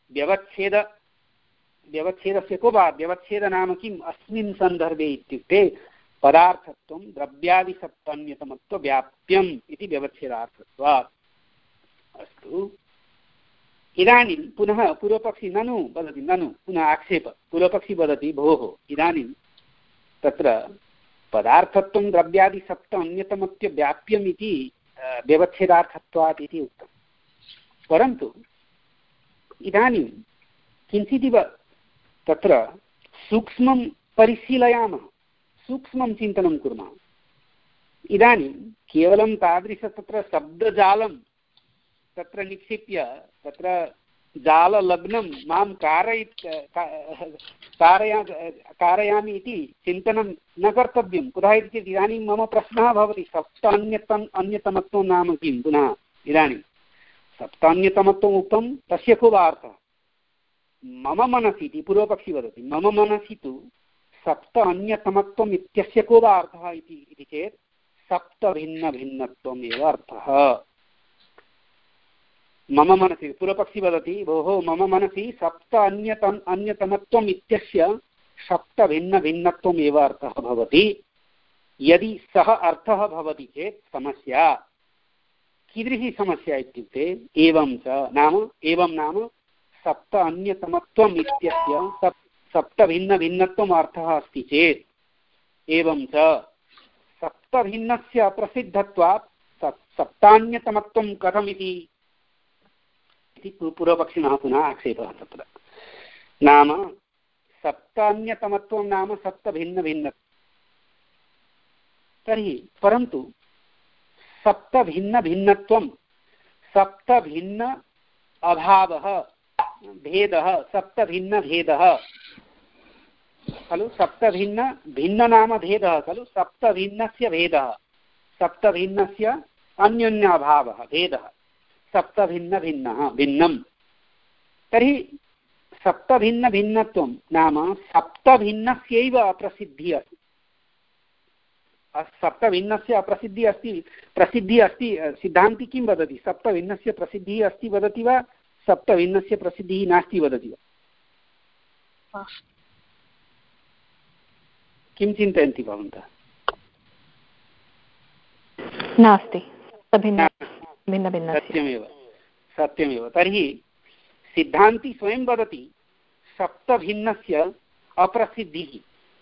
व्यवच्छेदस्य को वा? व्यवच्छेद नाम किम् अस्मिन् सन्दर्भे इत्युक्ते पदार्थत्वं द्रव्यादिसप्तन्यतमत्वव्याप्यम् इति व्यवच्छेदार्थत्वात्। अस्तु, इदानीं पुनः पूर्वपक्षी ननु वदति, ननु पुनः आक्षेप। पूर्वपक्षी वदति भोः इदानीं तत्र पदार्थत्वं द्रव्यादिसप्त अन्यतमत्वव्याप्यम् इति व्यवच्छेदार्थत्वात् इति उक्तं। परन्तु इदानीं किञ्चिदिव तत्र सूक्ष्मं परिशीलयामः, सूक्ष्मं चिन्तनं कुर्मः। इदानीं केवलं तादृश तत्र शब्दजालं तत्र निक्षिप्य तत्र जाललग्नं मां कारयामि इति चिन्तनं न कर्तव्यं। कुतः इति चेत् इदानीं मम प्रश्नः भवति सप्त अन्यतमत्वं नाम किं? पुनः इदानीं सप्तान्यतमत्वम् उक्तं, तस्य को वा अर्थः? मम मनसि इति पूर्वपक्षी वदति, मम मनसि तु सप्त अन्यतमत्वम् इत्यस्य को वा अर्थः इति चेत् सप्त भिन्नभिन्नत्वम् एव अर्थः। मम मनसि पूर्वपक्षी वदति भोः मम मनसि सप्त अन्यतमत्वम् इत्यस्य सप्त भिन्नभिन्नत्वम् एव अर्थः भवति। यदि सः अर्थः भवति चेत् समस्या। कीदृशी समस्या इत्युक्ते एवं नाम सप्त अन्यतमत्वम् इत्यस्य सप्त भिन्नभिन्नत्वम् अर्थः अस्ति चेत् एवं च सप्तभिन्नस्य अप्रसिद्धत्वात् सप्तान्यतमत्वं कथमिति पूर्वपक्षिणः पुनः आक्षेपः तत्र। नाम सप्तान्यतमत्वं नाम सप्तभिन्नभिन्न, तर्हि परन्तु सप्तभिन्नभिन्नत्वं सप्तभिन्न अभावः भेदः सप्तभिन्नभेदः खलु। भिन्न नाम भेदः खलु। सप्तभिन्नस्य भेदः सप्तभिन्नस्य अन्योन्याभावः भेदः सप्तभिन्नभिन्नः भिन्नं। तर्हि सप्तभिन्नभिन्नत्वं नाम सप्तभिन्नस्यैव अप्रसिद्धिः अस्ति। सप्तभिन्नस्य अप्रसिद्धिः अस्ति, प्रसिद्धिः अस्ति। सिद्धान्ति किं वदति? सप्तभिन्नस्य प्रसिद्धिः अस्ति वदति वा सप्तभिन्नस्य प्रसिद्धिः नास्ति वदति वा? किं चिन्तयन्ति भवन्तः? नास्ति, सत्यमेव। तर्हि सिद्धान्ति स्वयं वदति सप्तभिन्नस्य अप्रसिद्धिः।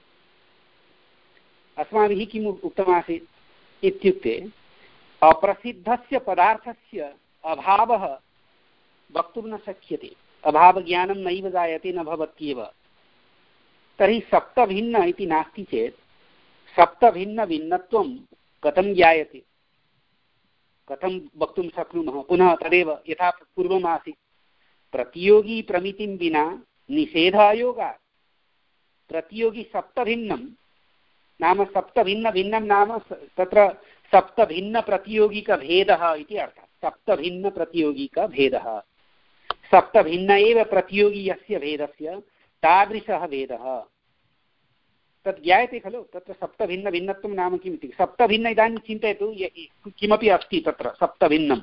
अस्माभिः किम् उक्तमासीत् इत्युक्ते अप्रसिद्धस्य पदार्थस्य अभावः वक्तुं न शक्यते। अभावज्ञानं नैव जायते, न भवत्येव। तर्हि सप्तभिन्न इति नास्ति चेत् सप्तभिन्नभिन्नत्वं कथं ज्ञायते, कथं वक्तुं शक्नुमः? पुनः तदेव यथा पूर्वम् आसीत्, प्रतियोगी प्रमितिं विना निषेधायोगात्। प्रतियोगी सप्तभिन्नं नाम सप्तभिन्नभिन्नं नाम तत्र सप्तभिन्नप्रतियोगिकभेदः इति अर्थः। सप्तभिन्नप्रतियोगिकभेदः सप्तभिन्न एव प्रतियोगी यस्य भेदस्य तादृशः भेदः तद् ज्ञायते खलु। तत्र सप्तभिन्नभिन्नत्वं नाम किमिति? सप्तभिन्न इदानीं चिन्तयतु, किमपि अस्ति तत्र सप्तभिन्नं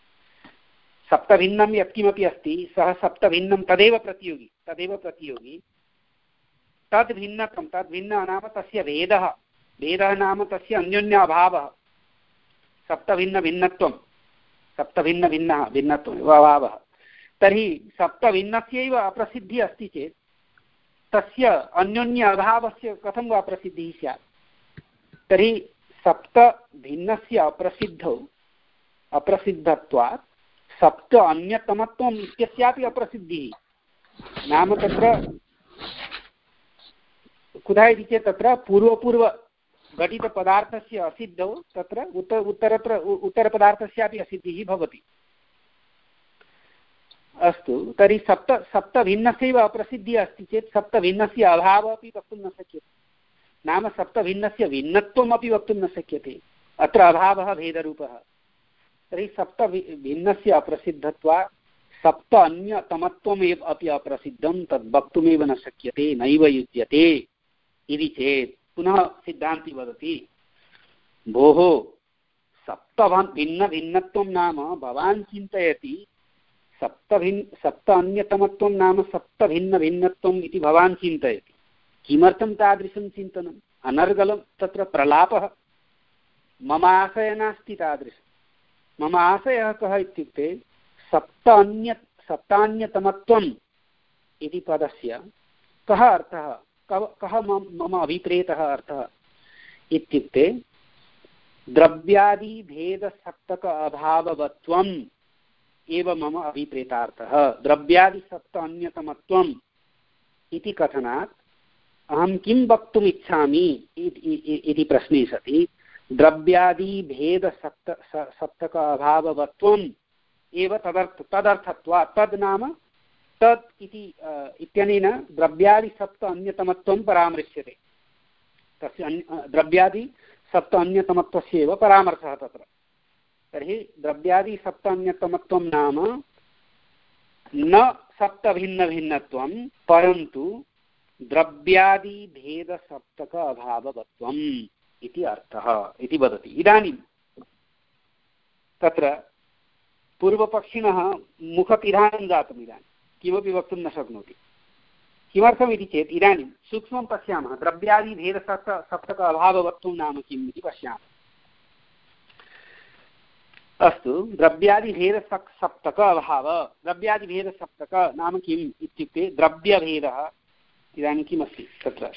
यत्किमपि अस्ति सः सप्तभिन्नं तदेव प्रतियोगी तद्भिन्नत्वं तद्भिन्न नाम तस्य भेदः नाम तस्य अन्योन्याभावः सप्तभिन्नभिन्नत्वं भिन्नत्वम् अभावः। तर्हि सप्तभिन्नस्यैव अप्रसिद्धिः अस्ति चेत् तस्य अन्योन्य अभावस्य कथं वा प्रसिद्धिः स्यात्? तर्हि सप्तभिन्नस्य अप्रसिद्धत्वात् सप्त अन्यतमत्वम् इत्यस्यापि अप्रसिद्धिः। नाम तत्र कुतः इति चेत् तत्र पूर्वघटितपदार्थस्य असिद्धौ तत्र उत्तरपदार्थस्यापि असिद्धिः भवति। अस्तु, तर्हि सप्तभिन्नस्यैव अप्रसिद्धिः अस्ति चेत् सप्तभिन्नस्य अभावः अपि वक्तुं न शक्यते। नाम सप्तभिन्नस्य भिन्नत्वम् अपि वक्तुं न शक्यते। अत्र अभावः भेदरूपः। तर्हि सप्तभिन्नस्य अप्रसिद्धत्वात् सप्त अन्यतमत्वमेव अपि अप्रसिद्धं तद् वक्तुमेव न शक्यते, नैव युज्यते इति चेत् पुनः सिद्धान्ति वदति भोः सप्तभिन्नभिन्नत्वं नाम भवान् चिन्तयति सप्त अन्यतमत्वं नाम सप्तभिन्नभिन्नत्वम् इति भवान् चिन्तयति। किमर्थं तादृशं चिन्तनम्? अनर्गलं, तत्र प्रलापः। मम आशयः नास्ति तादृशं। मम आशयः कः इत्युक्ते सप्तान्यतमत्वम् इति पदस्य कः अर्थः, कः मम अभिप्रेतः अर्थः इत्युक्ते द्रव्यादिभेदसप्तक अभाववत्वम् एव मम अभिप्रेतार्थः। द्रव्यादिसप्त अन्यतमत्वम् इति कथनात् अहं किं वक्तुम् इच्छामि इति प्रश्ने सति द्रव्यादिभेदसप्तक अभाववत्वम् एव तदर्थत्वात्। तद् नाम तत् इत्यनेन द्रव्यादिसप्त अन्यतमत्वं परामृश्यते। तस्य द्रव्यादिसप्त अन्यतमत्वस्य एव परामर्शः तत्र। तर्हि द्रव्यादिसप्त अन्यतमत्वं नाम न सप्तभिन्नभिन्नत्वं परन्तु द्रव्यादिभेदसप्तक अभाववत्वम् इति अर्थः इति वदति। इदानीं तत्र पूर्वपक्षिणः मुखपिधानं जातम्, इदानीं किमपि वक्तुं न शक्नोति। किमर्थमिति चेत् इदानीं सूक्ष्मं पश्यामः, द्रव्यादिभेदसप्तक अभाववत्वं नाम किम् इति पश्यामः। अस्तु, द्रव्यादिभेदसप्तक अभाव, द्रव्यादिभेदसप्तक नाम किम् इत्युक्ते द्रव्यभेदः। इदानीं किमस्ति तत्र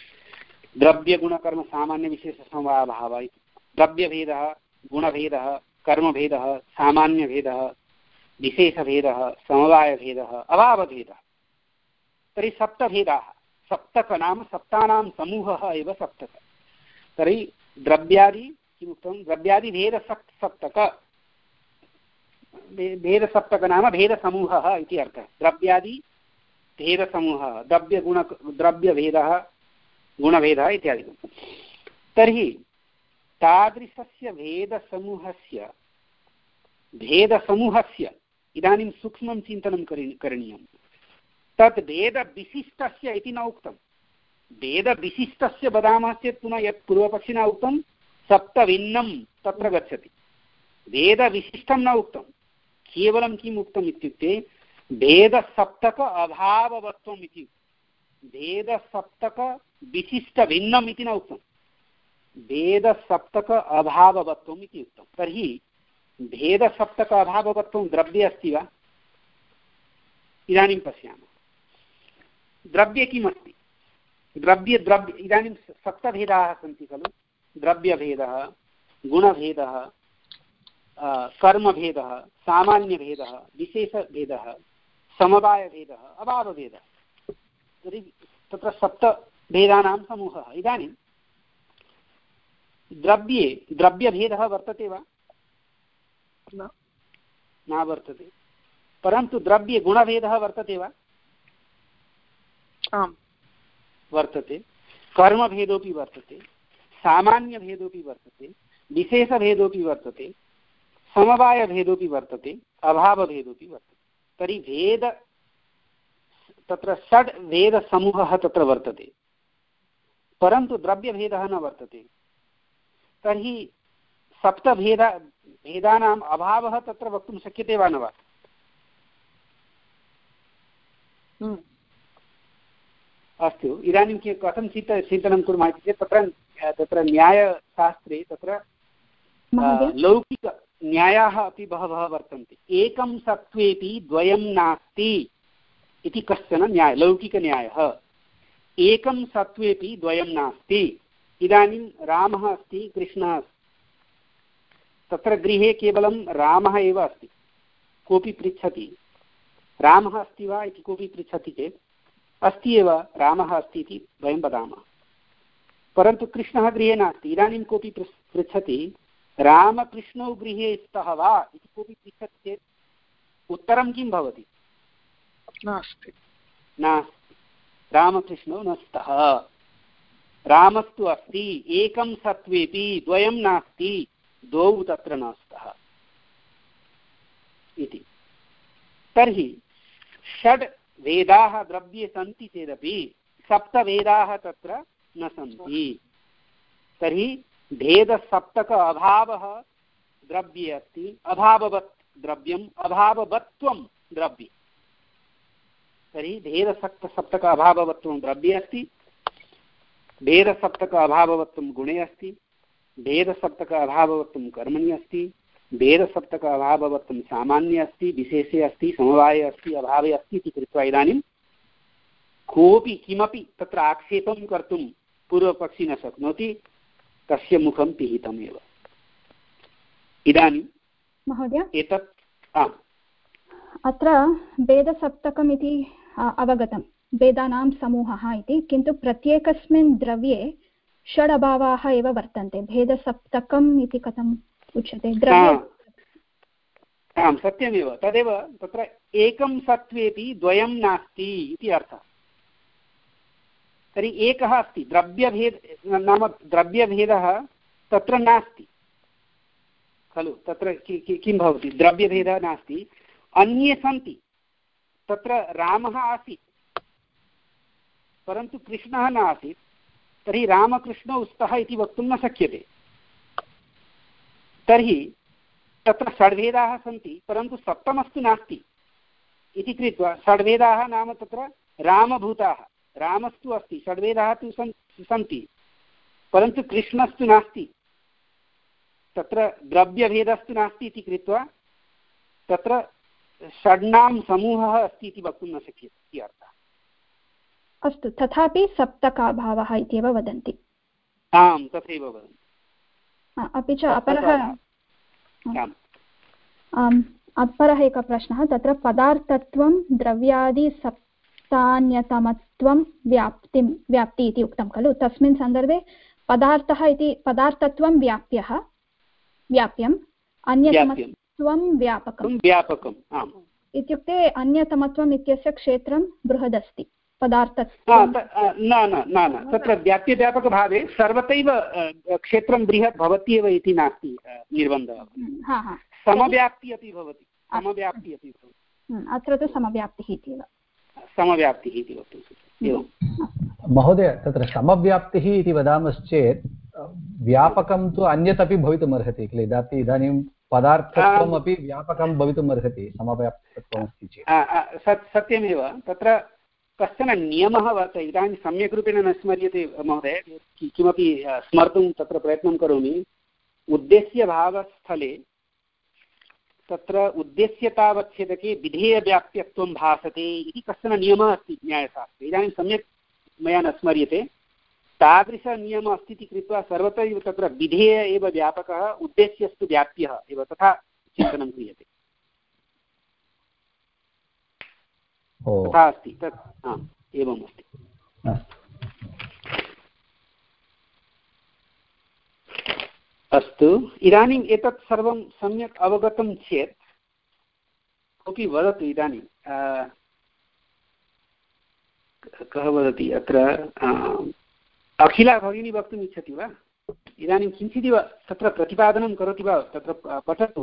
द्रव्यगुणकर्मसामान्यविशेषसमवायभावः इति द्रव्यभेदः, गुणभेदः, कर्मभेदः, सामान्यभेदः, विशेषभेदः, समवायभेदः, अभावभेदः। तर्हि सप्तभेदाः, सप्तक नाम सप्तानां समूहः एव सप्तक। तर्हि द्रव्यादि किमुक्तं, द्रव्यादिभेदसप्तक, भेदसप्तक नाम भेदसमूहः इति अर्थः। द्रव्यादिभेदसमूहः, द्रव्यभेदः, गुणभेदः इत्यादिकं। तर्हि तादृशस्य भेदसमूहस्य इदानीं सूक्ष्मं चिन्तनं करणीयं। तत् भेदविशिष्टस्य इति न उक्तं। भेदविशिष्टस्य वदामः चेत् पुनः यत् पूर्वपक्षिणा उक्तं सप्तभिन्नं तत्र गच्छति। भेदविशिष्टं न उक्तं, केवलं किम् उक्तम् इत्युक्ते भेदसप्तक अभाववत्वम् इति। भेदसप्तकविशिष्टभिन्नम् इति न उक्तं, भेदसप्तक अभाववत्वम् इति उक्तं। तर्हि भेदसप्तक अभाववत्वं द्रव्ये अस्ति वा? इदानीं पश्यामः, द्रव्ये किमस्ति? द्रव्य इदानीं सप्तभेदाः सन्ति खलु। द्रव्यभेदः, गुणभेदः, कर्मभेदः, सामान्यभेदः, विशेषभेदः, समवायभेदः, अभावभेदः। तर्हि तत्र सप्तभेदानां समूहः। इदानीं द्रव्ये द्रव्यभेदः वर्तते वा? न वर्तते। परन्तु द्रव्ये गुणभेदः वर्तते वा? आम् वर्तते। कर्मभेदोऽपि वर्तते, सामान्यभेदोऽपि वर्तते, विशेषभेदोऽपि वर्तते, समवायभेदोऽपि वर्तते, अभावभेदोऽपि वर्तते। तर्हि तत्र षड् भेदसमूहः तत्र वर्तते, परन्तु द्रव्यभेदः न वर्तते। तर्हि सप्तभेदानाम् अभावः तत्र वक्तुं शक्यते वा न वा? अस्तु, इदानीं कथं चिन्तनं कुर्मः इति चेत् तत्र न्यायशास्त्रे तत्र लौकिकन्यायाः अपि बहवः वर्तन्ते। एकं सत्त्वेपि द्वयं नास्ति इति कश्चन लौकिकन्यायः। एकं सत्त्वेपि द्वयं नास्ति। इदानीं रामः अस्ति, कृष्णः अस्ति, तत्र गृहे केवलं रामः एव अस्ति। कोऽपि पृच्छति रामः अस्ति वा इति, कोऽपि पृच्छति चेत् अस्ति एव, रामः अस्ति इति वयं वदामः। परन्तु कृष्णः गृहे नास्ति। इदानीं कोऽपि पृच्छति रामकृष्णौ गृहे स्तः वा इति, कोऽपि पृच्छति चेत् उत्तरं किं भवति? नास्ति, रामकृष्णौ न स्तः। रामस्तु अस्ति, एकं सत्त्वेपि द्वयं नास्ति, द्वौ तत्र न स्तः इति। तर्हि षड् वेदाः द्रव्ये सन्ति चेदपि सप्तवेदाः तत्र न सन्ति। तर्हि भेदसप्तक अभावः द्रव्ये अस्ति, अभाववत् द्रव्यम्, अभाववत्वं द्रव्ये। तर्हि भेदसप्तक अभाववत्वं द्रव्ये अस्ति, भेदसप्तक अभाववत्वं गुणे अस्ति, भेदसप्तक अभाववत्वं कर्मणि अस्ति, भेदसप्तक अभाववत्वं सामान्ये अस्ति, विशेषे अस्ति, समवाये अस्ति, अभावे अस्ति इति कृत्वा इदानीं कोऽपि किमपि तत्र आक्षेपं कर्तुं पूर्वपक्षी न शक्नोति, तस्य मुखं पिहितमेव। इदानीं महोदय, एतत् अत्र भेदसप्तकमिति अवगतं, भेदानां समूहः इति, किन्तु प्रत्येकस्मिन् द्रव्ये षड् अभावाः एव वर्तन्ते। भेदसप्तकम् इति कथम् उच्यते? आम्, सत्यमेव, तदेव तत्र एकं सत्त्वेपि द्वयं नास्ति इति अर्थः। तर्हि एकः अस्ति, नाम द्रव्यभेदः तत्र नास्ति खलु। तत्र किं भवति? द्रव्यभेदः नास्ति, अन्ये सन्ति। तत्र रामः आसीत् परन्तु कृष्णः न आसीत्। तर्हि रामकृष्णौ स्तः इति वक्तुं न शक्यते। तर्हि तत्र षड्भेदाः सन्ति परन्तु सप्तमस्तु नास्ति इति कृत्वा षड्भेदाः नाम तत्र रामभूताः रामस्तु अस्ति षड्भेदाः तु सन्ति परन्तु कृष्णस्तु नास्ति तत्र द्रव्यभेदस्तु नास्ति इति कृत्वा तत्र षड्नां समूहः अस्ति इति वक्तुं न शक्यते इति अर्थः। अस्तु तथापि सप्तकाभावः इत्येव वदन्ति। आम् तथैव वदन्ति। अपि च अपरः एकः प्रश्नः तत्र पदार्थत्वं द्रव्यादिसप्तान्यतमत्वं व्याप्ति इति उक्तं खलु तस्मिन् सन्दर्भे पदार्थः इति पदार्थत्वं व्याप्यम् अन्यतमत्वं व्यापकम् आम् इत्युक्ते अन्यतमत्वम् इत्यस्य क्षेत्रं बृहदस्ति पदार्थत्वं न तत्र व्याप्यव्यापकभावे सर्वतैव क्षेत्रं बृहत् भवति एव इति नास्ति निर्बन्धः समव्याप्तिः अपि भवति अत्र तु समव्याप्तिः इत्येव समव्याप्तिः इति वक्तुं शक्यते। एवं महोदय तत्र समव्याप्तिः इति वदामश्चेत् व्यापकं तु अन्यत् अपि भवितुमर्हति किल इदानीं पदार्थत्वमपि व्यापकं भवितुमर्हति समव्याप्तत्वमस्ति चेत् सत्यमेव तत्र कश्चन नियमः वर्तते इदानीं सम्यक् रूपेण न स्मर्यते महोदय किमपि स्मर्तुं तत्र प्रयत्नं करोमि उद्देश्यभावस्थले तत्र उद्देश्यतावच्छेदके विधेयव्याप्यत्वं भासते इति कश्चन नियमः अस्ति न्यायशास्त्रे इदानीं सम्यक् मया न स्मर्यते तादृशनियमः अस्ति इति कृत्वा सर्वत्र तत्र विधेय एव व्यापकः उद्देश्यस्तु व्याप्यः एव तथा चिन्तनं क्रियते तथा अस्ति तत् एवम् अस्ति। अस्तु इदानीम् एतत् सर्वं सम्यक् अवगतं चेत् कोऽपि वदतु इदानीं कः वदति अत्र अखिला भगिनी वक्तुम् इच्छति वा इदानीं किञ्चिदिव तत्र प्रतिपादनं करोति वा तत्र पठतु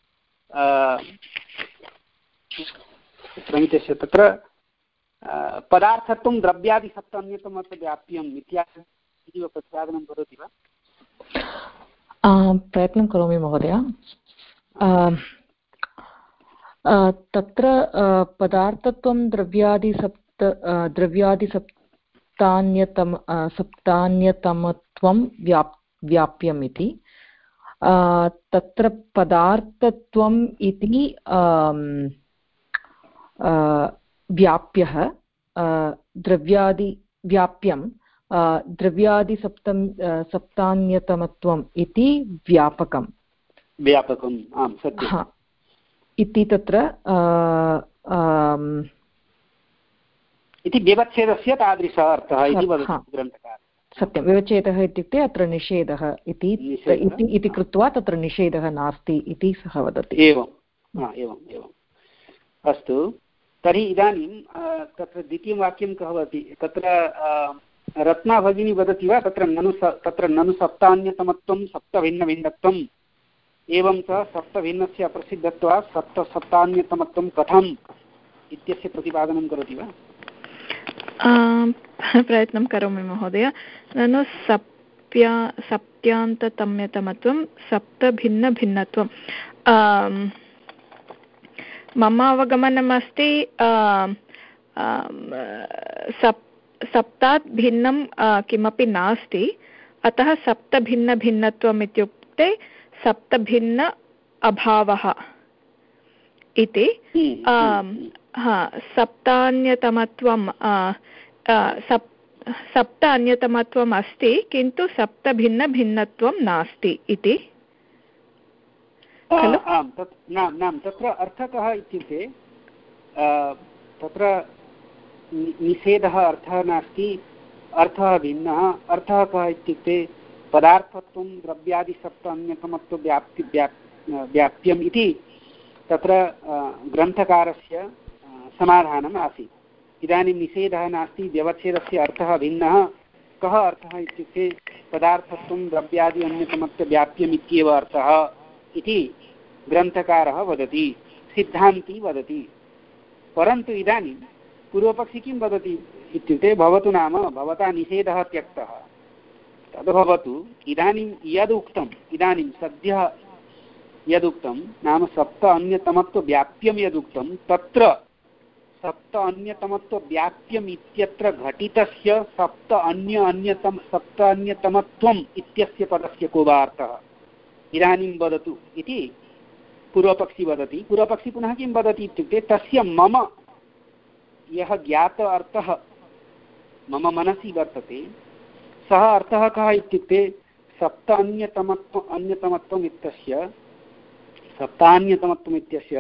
प्रमितस्य तत्र पदार्थत्वं द्रव्यादिसप्तान्यतमत्वव्याप्यम् इत्यादि प्रतिपादनं करोति वा प्रयत्नं करोमि महोदय तत्र पदार्थत्वं सप्तान्यतमत्वं व्याप्यम् इति तत्र पदार्थत्वम् इति व्याप्यः व्याप्यं सप्तान्यतमत्वम् इति व्यापकम् आं सत्यम् इति तत्र इति व्यवच्छेदस्य तादृशः अर्थः इति वदति ग्रन्थकारः। सत्यं व्यवच्छेदः इत्युक्ते अत्र निषेधः इति कृत्वा तत्र निषेधः नास्ति इति सः वदति। एवम् अस्तु तर्हि इदानीं तत्र द्वितीयं वाक्यं कः वदति तत्र रत्ना भगिनी वदति वा तत्र ननु सप्तान्यतमत्वं सप्तभिन्नभिन्नत्वम् एवं च सप्तभिन्नस्य अप्रसिद्धत्वात् सप्तान्यतमत्वं कथम् इत्यस्य प्रतिपादनं करोति वा प्रयत्नं करोमि महोदय ननु सप्त्यान्ततम्यतमत्वं सप्तभिन्नभिन्नत्वं मम अवगमनमस्ति सप्तात् भिन्नं किमपि नास्ति अतः सप्तभिन्नभिन्नत्वम् इत्युक्ते सप्तभिन्न अभावः इति सप्तान्यतमत्वं सप्त अन्यतमत्वम् अस्ति किन्तु सप्तभिन्नभिन्नत्वं नास्ति इति तत्र अर्थः कः इत्युक्ते तत्र निषेधः अर्थः नास्ति अर्थः भिन्नः अर्थः कः इत्युक्ते पदार्थत्वं द्रव्यादिसप्तान्यतमत्वव्याप्यम् इति तत्र ग्रन्थकारस्य समाधानम् आसीत् इदानीं निषेधः नास्ति व्यवच्छेदस्य अर्थः भिन्नः कः अर्थः इत्युक्ते पदार्थत्वं द्रव्यादि अन्यतमत्वव्याप्यम् इत्येव अर्थः इति ग्रन्थकारः वदति सिद्धान्ती वदति परन्तु इदानीं पूर्वपक्षी किं वदति इत्युक्ते भवतु नाम भवता निषेधः त्यक्तः तद् भवतु इदानीं यद् उक्तम् इदानीं सद्यः यदुक्तं नाम सप्त अन्यतमत्वव्याप्यं यदुक्तं तत्र सप्त अन्यतमत्वव्याप्यम् इत्यत्र घटितस्य सप्त अन्यतमत्वम् इत्यस्य पदस्य को वा अर्थः इदानीं वदतु इति पूर्वपक्षी वदति। पूर्वपक्षी पुनः किं वदति इत्युक्ते तस्य मम यः ज्ञात अर्थः मम मनसि वर्तते सः अर्थः कः इत्युक्ते सप्त अन्यतमत्वम् इत्यस्य सप्तान्यतमत्वम् इत्यस्य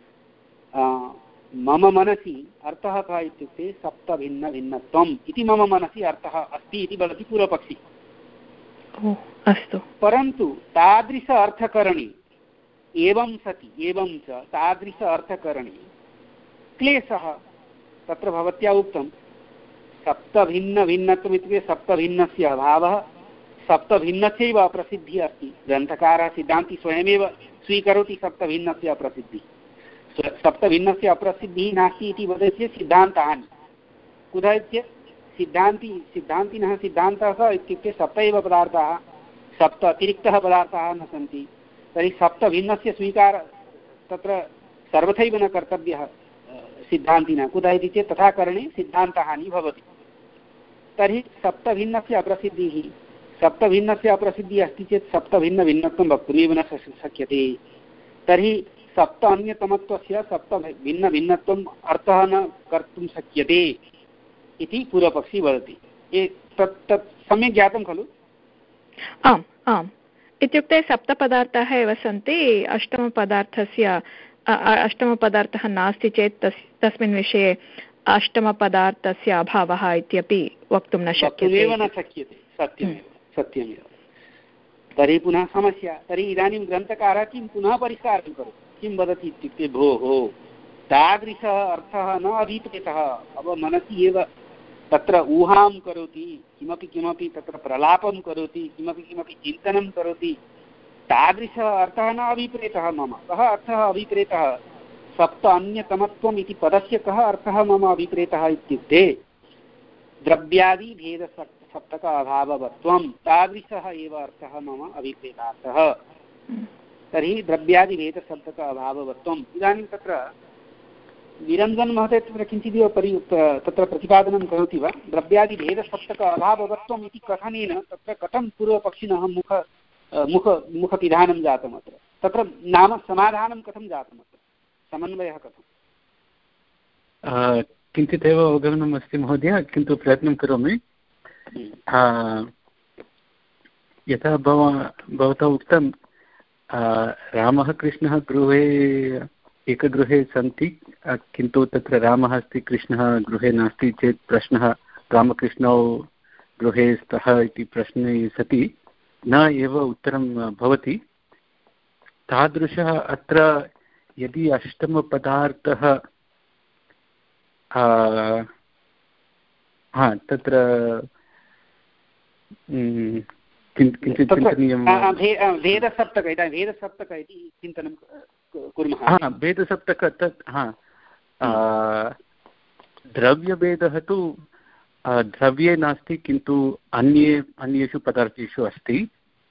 मम मनसि अर्थः कः इत्युक्ते सप्तभिन्नभिन्नत्वम् इति मम मनसि अर्थः अस्ति इति वदति पूर्वपक्षी। अस्तु, परन्तु तादृश अर्थकरणे एवं सति एवं च तादृश अर्थकरणे क्लेशः तत्र भवत्या उक्तं सप्तभिन्नभिन्नत्वम् इत्युक्ते सप्तभिन्नस्य अभावः सप्तभिन्नस्यैव अप्रसिद्धिः अस्ति। ग्रन्थकारः सिद्धान्ती स्वयमेव स्वीकरोति सप्तभिन्नस्य अप्रसिद्धिः। सप्तभिन्नस्य अप्रसिद्धिः नास्ति इति वदति चेत् सिद्धान्तहानि कुतः चेत् सिद्धान्तिनः सिद्धान्तः कः इत्युक्ते सप्त एव पदार्थाः सप्त अतिरिक्तः पदार्थाः न सन्ति। तर्हि सप्तभिन्नस्य स्वीकार तत्र सर्वथैव न कर्तव्यः सिद्धान्तिना कुतः इति चेत् तथा करणे सिद्धान्तहानि भवति। तर्हि सप्तभिन्नस्य अप्रसिद्धिः अस्ति चेत् सप्तभिन्नभिन्नत्वं वक्तुमेव न शक्यते। तर्हि सप्त अन्यतमत्वस्य सप्तभिन्नभिन्नत्वम् अर्थः न कर्तुं शक्यते इति पूर्वपक्षी वदति। तत् सम्यक् ज्ञातं खलु? आम् आम्, इत्युक्ते सप्तपदार्थाः एव सन्ति, अष्टमपदार्थः नास्ति चेत् तस्मिन् विषये अष्टमपदार्थस्य अभावः इत्यपि वक्तुं न शक्यते। सत्यमेव। तर्हि पुनः समस्या। तर्हि इदानीं ग्रन्थकारः किं पुनः परिष्कारं करोति, किं वदति इत्युक्ते भोः तादृशः अर्थः न अभिप्रेतः। अब मनसि एव तत्र ऊहां करोति, किमपि तत्र प्रलापं करोति, किमपि चिन्तनं करोति। तादृशः अर्थः न अभिप्रेतः मम। कः अर्थः अभिप्रेतः? सप्त अन्यतमत्वम् इति पदस्य कः अर्थः मम अभिप्रेतः इत्युक्ते द्रव्यादिभेदसप्तक अभाववत्वं तादृशः एव अर्थः मम अभिप्रेतार्थः। तर्हि द्रव्यादिभेदसप्तक अभाववत्वम्। इदानीं तत्र निरञ्जन महोदय तत्र किञ्चिदिव तत्र प्रतिपादनं करोति वा? द्रव्यादिभेदसप्तक अभाववत्वम् इति कथनेन तत्र कथं पूर्वपक्षिणः मुखपिधानं जातम् अत्र? तत्र नाम समाधानं कथं जातम् अत्र? समन्वयः कथम्? किञ्चित् एव अवगमनम् अस्ति महोदय, किन्तु प्रयत्नं करोमि। यथा भवता उक्तं रामः कृष्णः गृहे एकगृहे सन्ति, किन्तु तत्र रामः अस्ति कृष्णः गृहे नास्ति चेत् प्रश्नः रामकृष्णौ गृहे स्तः इति प्रश्ने सति न एव उत्तरं भवति। तादृशः अत्र यदि अष्टमपदार्थः तत्र किञ्चित् चिन्तनीयं। भेदसप्तक इति चिन्तनं कुर्मः। भेदसप्तक तत् द्रव्यभेदः तु द्रव्ये नास्ति, किन्तु अन्येषु पदार्थेषु अस्ति।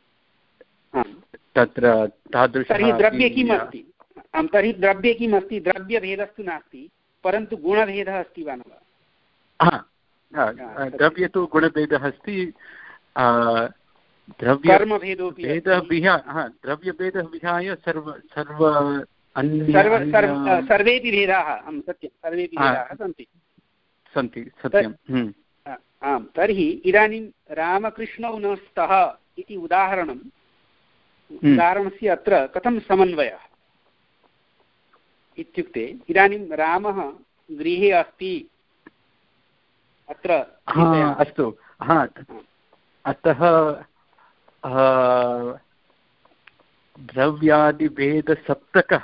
तत्र तादृशः तर्हि द्रव्ये किम् अस्ति? तर्हि द्रव्ये किम् अस्ति? द्रव्यभेदस्तु नास्ति, परन्तु गुणभेदः अस्ति वा न वा? द्रव्ये तु गुणभेदः अस्ति। द्रव्यभेदः विहाय सर्वेपि भेदाः सत्यं सर्वेपि भेदाः सन्ति। सत्यम्। आम्, तर्हि इदानीं रामकृष्णौ न स्तः इति उदाहरणस्य अत्र कथं समन्वयः इत्युक्ते इदानीं रामः गृहे अस्ति अत्र। अस्तु, अतः द्रव्यादिभेदसप्तकः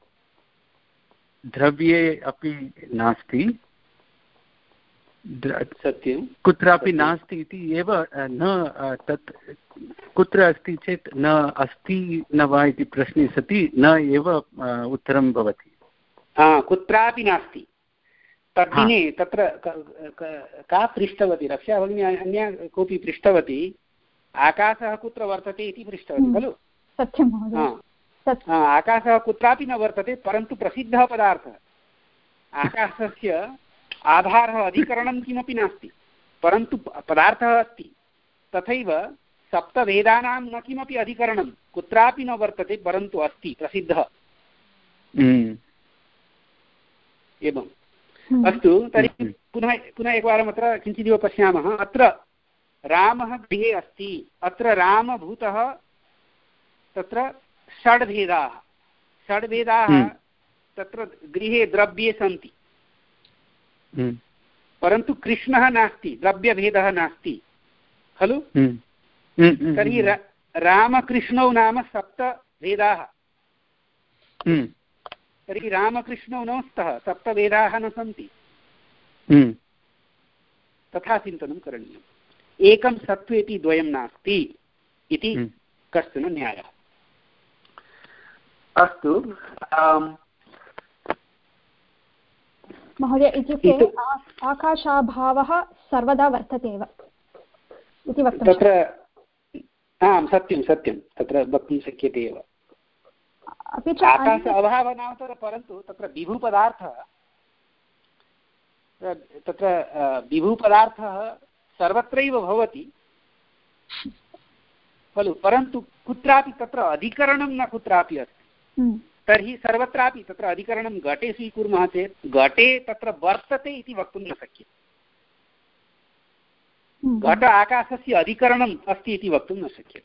द्रव्ये अपि नास्ति, सत्यं कुत्रापि नास्ति इति एव न। तत् कुत्र अस्ति चेत् न अस्ति न वा इति प्रश्ने सति न एव उत्तरं भवति। कुत्रापि नास्ति। तद्दिने तत्र का पृष्टवती रक्षा भगिनी, अन्या कोऽपि पृष्टवती आकाशः कुत्र वर्तते इति पृष्टवती खलु? सत्यं महोदय। आकाशः कुत्रापि न वर्तते परन्तु प्रसिद्धः पदार्थः आकाशस्य आधारः अधिकरणं किमपि नास्ति परन्तु पदार्थः अस्ति तथैव सप्तवेदानां न किमपि अधिकरणं कुत्रापि न वर्तते परन्तु अस्ति प्रसिद्धः एवम् अस्तु तर्हि पुनः एकवारम् अत्र किञ्चिदिव पश्यामः अत्र रामः गृहे अस्ति अत्र रामभूतः तत्र षड्भेदाः तत्र गृहे द्रव्ये सन्ति परन्तु कृष्णः नास्ति द्रव्यभेदः नास्ति खलु तर्हि रामकृष्णौ नाम सप्तभेदाः तर्हि रामकृष्णौ न स्तः सप्तभेदाः न सन्ति तथा चिन्तनं करणीयम् एकं सत्त्वेति द्वयं नास्ति इति कश्चन न्यायः अस्तु महोदय इत्युक्ते आकाशाभावः सर्वदा वर्तते एव इति वक्तुं तत्र आम् सत्यं तत्र वक्तुं शक्यते एव अपि च आकाश अभावः नाम परन्तु तत्र विभुपदार्थः सर्वत्रैव भवति खलु परन्तु कुत्रापि तत्र अधिकरणं न कुत्रापि अस्ति तर्हि सर्वत्रापि तत्र अधिकरणं घटे स्वीकुर्मः चेत् घटे तत्र वर्तते इति वक्तुं न शक्यते घट आकाशस्य अधिकरणम् अस्ति इति वक्तुं न शक्यते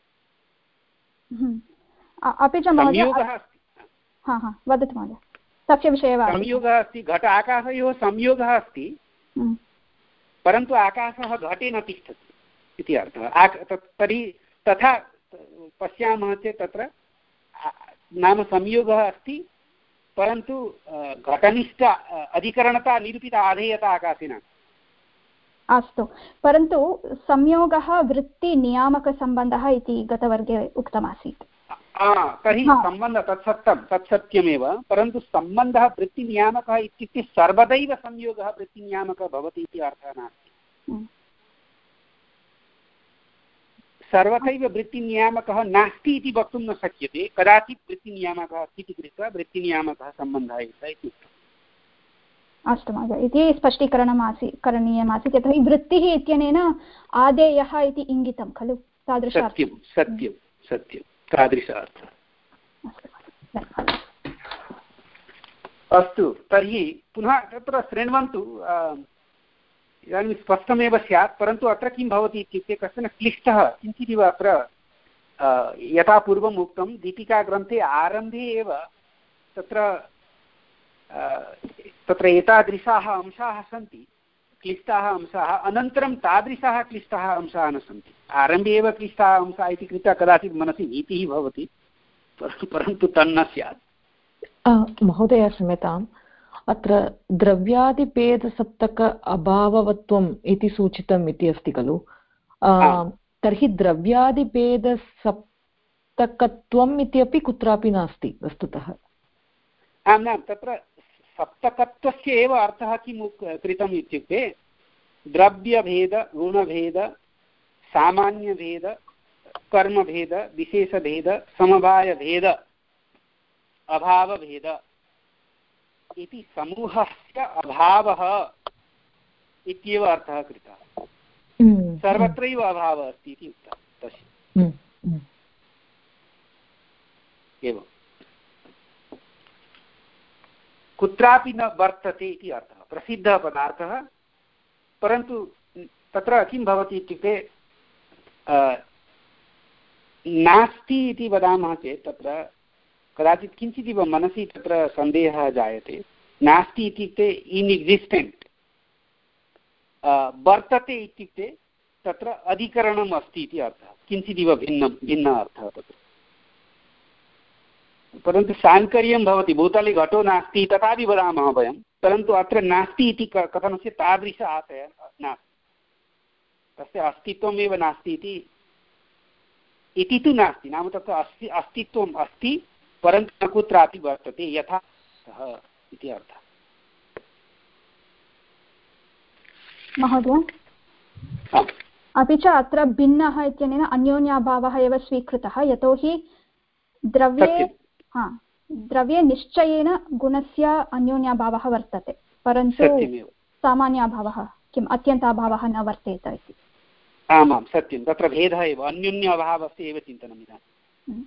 अपि च संयोगः अस्ति वदतु महोदय तस्य विषये संयोगः अस्ति घट आकाशयोः संयोगः अस्ति परन्तु आकाशः घटे न तिष्ठति इति अर्थः तर्हि तथा पश्यामः चेत् तत्र नाम संयोगः अस्ति परन्तु घटनिष्ठ अधिकरणता निरूपिता आधेयता आकाशे नास्ति अस्तु परन्तु संयोगः वृत्तिनियामकसम्बन्धः इति गतवर्गे उक्तमासीत् तर्हि सम्बन्धः तत्सत्यमेव परन्तु सम्बन्धः वृत्तिनियामकः इत्युक्ते सर्वदैव संयोगः वृत्तिनियामकः भवति इति अर्थः नास्ति सर्वथैव वृत्तिनियामकः नास्ति इति वक्तुं न शक्यते कदाचित् वृत्तिनियामकः अस्ति इति कृत्वा वृत्तिनियामकः सम्बन्धः इति अस्तु महोदय इति स्पष्टीकरणम् करणीयमासीत् यतोहि वृत्तिः इत्यनेन आदेयः इति इङ्गितं खलु तादृशं सत्यं तादृशार्थः अस्तु तर्हि पुनः तत्र शृण्वन्तु इदानीं स्पष्टमेव स्यात् परन्तु अत्र किं भवति इत्युक्ते कश्चन क्लिष्टः किञ्चिदिव अत्र यथा पूर्वम् उक्तं दीपिकाग्रन्थे आरम्भे एव तत्र एतादृशाः अंशाः सन्ति क्लिष्टाः अंशाः अनन्तरं तादृशाः क्लिष्टाः अंशाः न सन्ति आरम्भे एव क्लिष्टाः अंशाः इति कृत्वा कदाचित् मनसि भीतिः भवति परन्तु तन्न स्यात् महोदय क्षम्यताम् अत्र द्रव्यादिभेदसप्तक अभाववत्वम् इति सूचितम् इति अस्ति खलु तर्हि द्रव्यादिभेदसप्तकत्वम् इत्यपि कुत्रापि नास्ति वस्तुतः आम् तत्र सप्तकत्वस्य एव अर्थः किं कृतम् इत्युक्ते द्रव्यभेद गुणभेद सामान्यभेद कर्मभेद विशेषभेद समवायभेद अभावभेद इति समूहस्य अभावः इत्येव अर्थः कृतः सर्वत्रैव अभावः अस्ति इति उक्तः तस्य एवं कुत्रापि न वर्तते इति अर्थः प्रसिद्धः पदार्थः परन्तु तत्र किं भवति इत्युक्ते नास्ति इति वदामः चेत् तत्र कदाचित् किञ्चिदिव मनसि तत्र सन्देहः जायते नास्ति इत्युक्ते इन्एक्सिस्टेण्ट् वर्तते इत्युक्ते तत्र अधिकरणम् अस्ति इति अर्थः किञ्चिदिव भिन्नः अर्थः तत्र परन्तु साङ्कर्यं भवति भूतले घटो नास्ति तथापि वदामः वयं परन्तु अत्र नास्ति इति कथनस्य तादृश आशयः नास्ति तस्य अस्तित्वमेव नास्ति इति तु नास्ति नाम तत्र अस्तित्वम् अस्ति परन्तु न कुत्रापि वर्तते यथा सः इति अर्थः महोदय अपि च अत्र भिन्नः इत्यनेन अन्योन्याभावः एव स्वीकृतः यतोहि द्रव्ये द्रव्ये निश्चयेन गुणस्य अन्योन्याभावः वर्तते, परन्तु सामान्याभावः किम् अत्यन्ताभावः न वर्तेत इति। आमां सत्यं, तत्र भेदः एव, अन्योन्याभावस्य एव चिन्तनम् इदानीम्।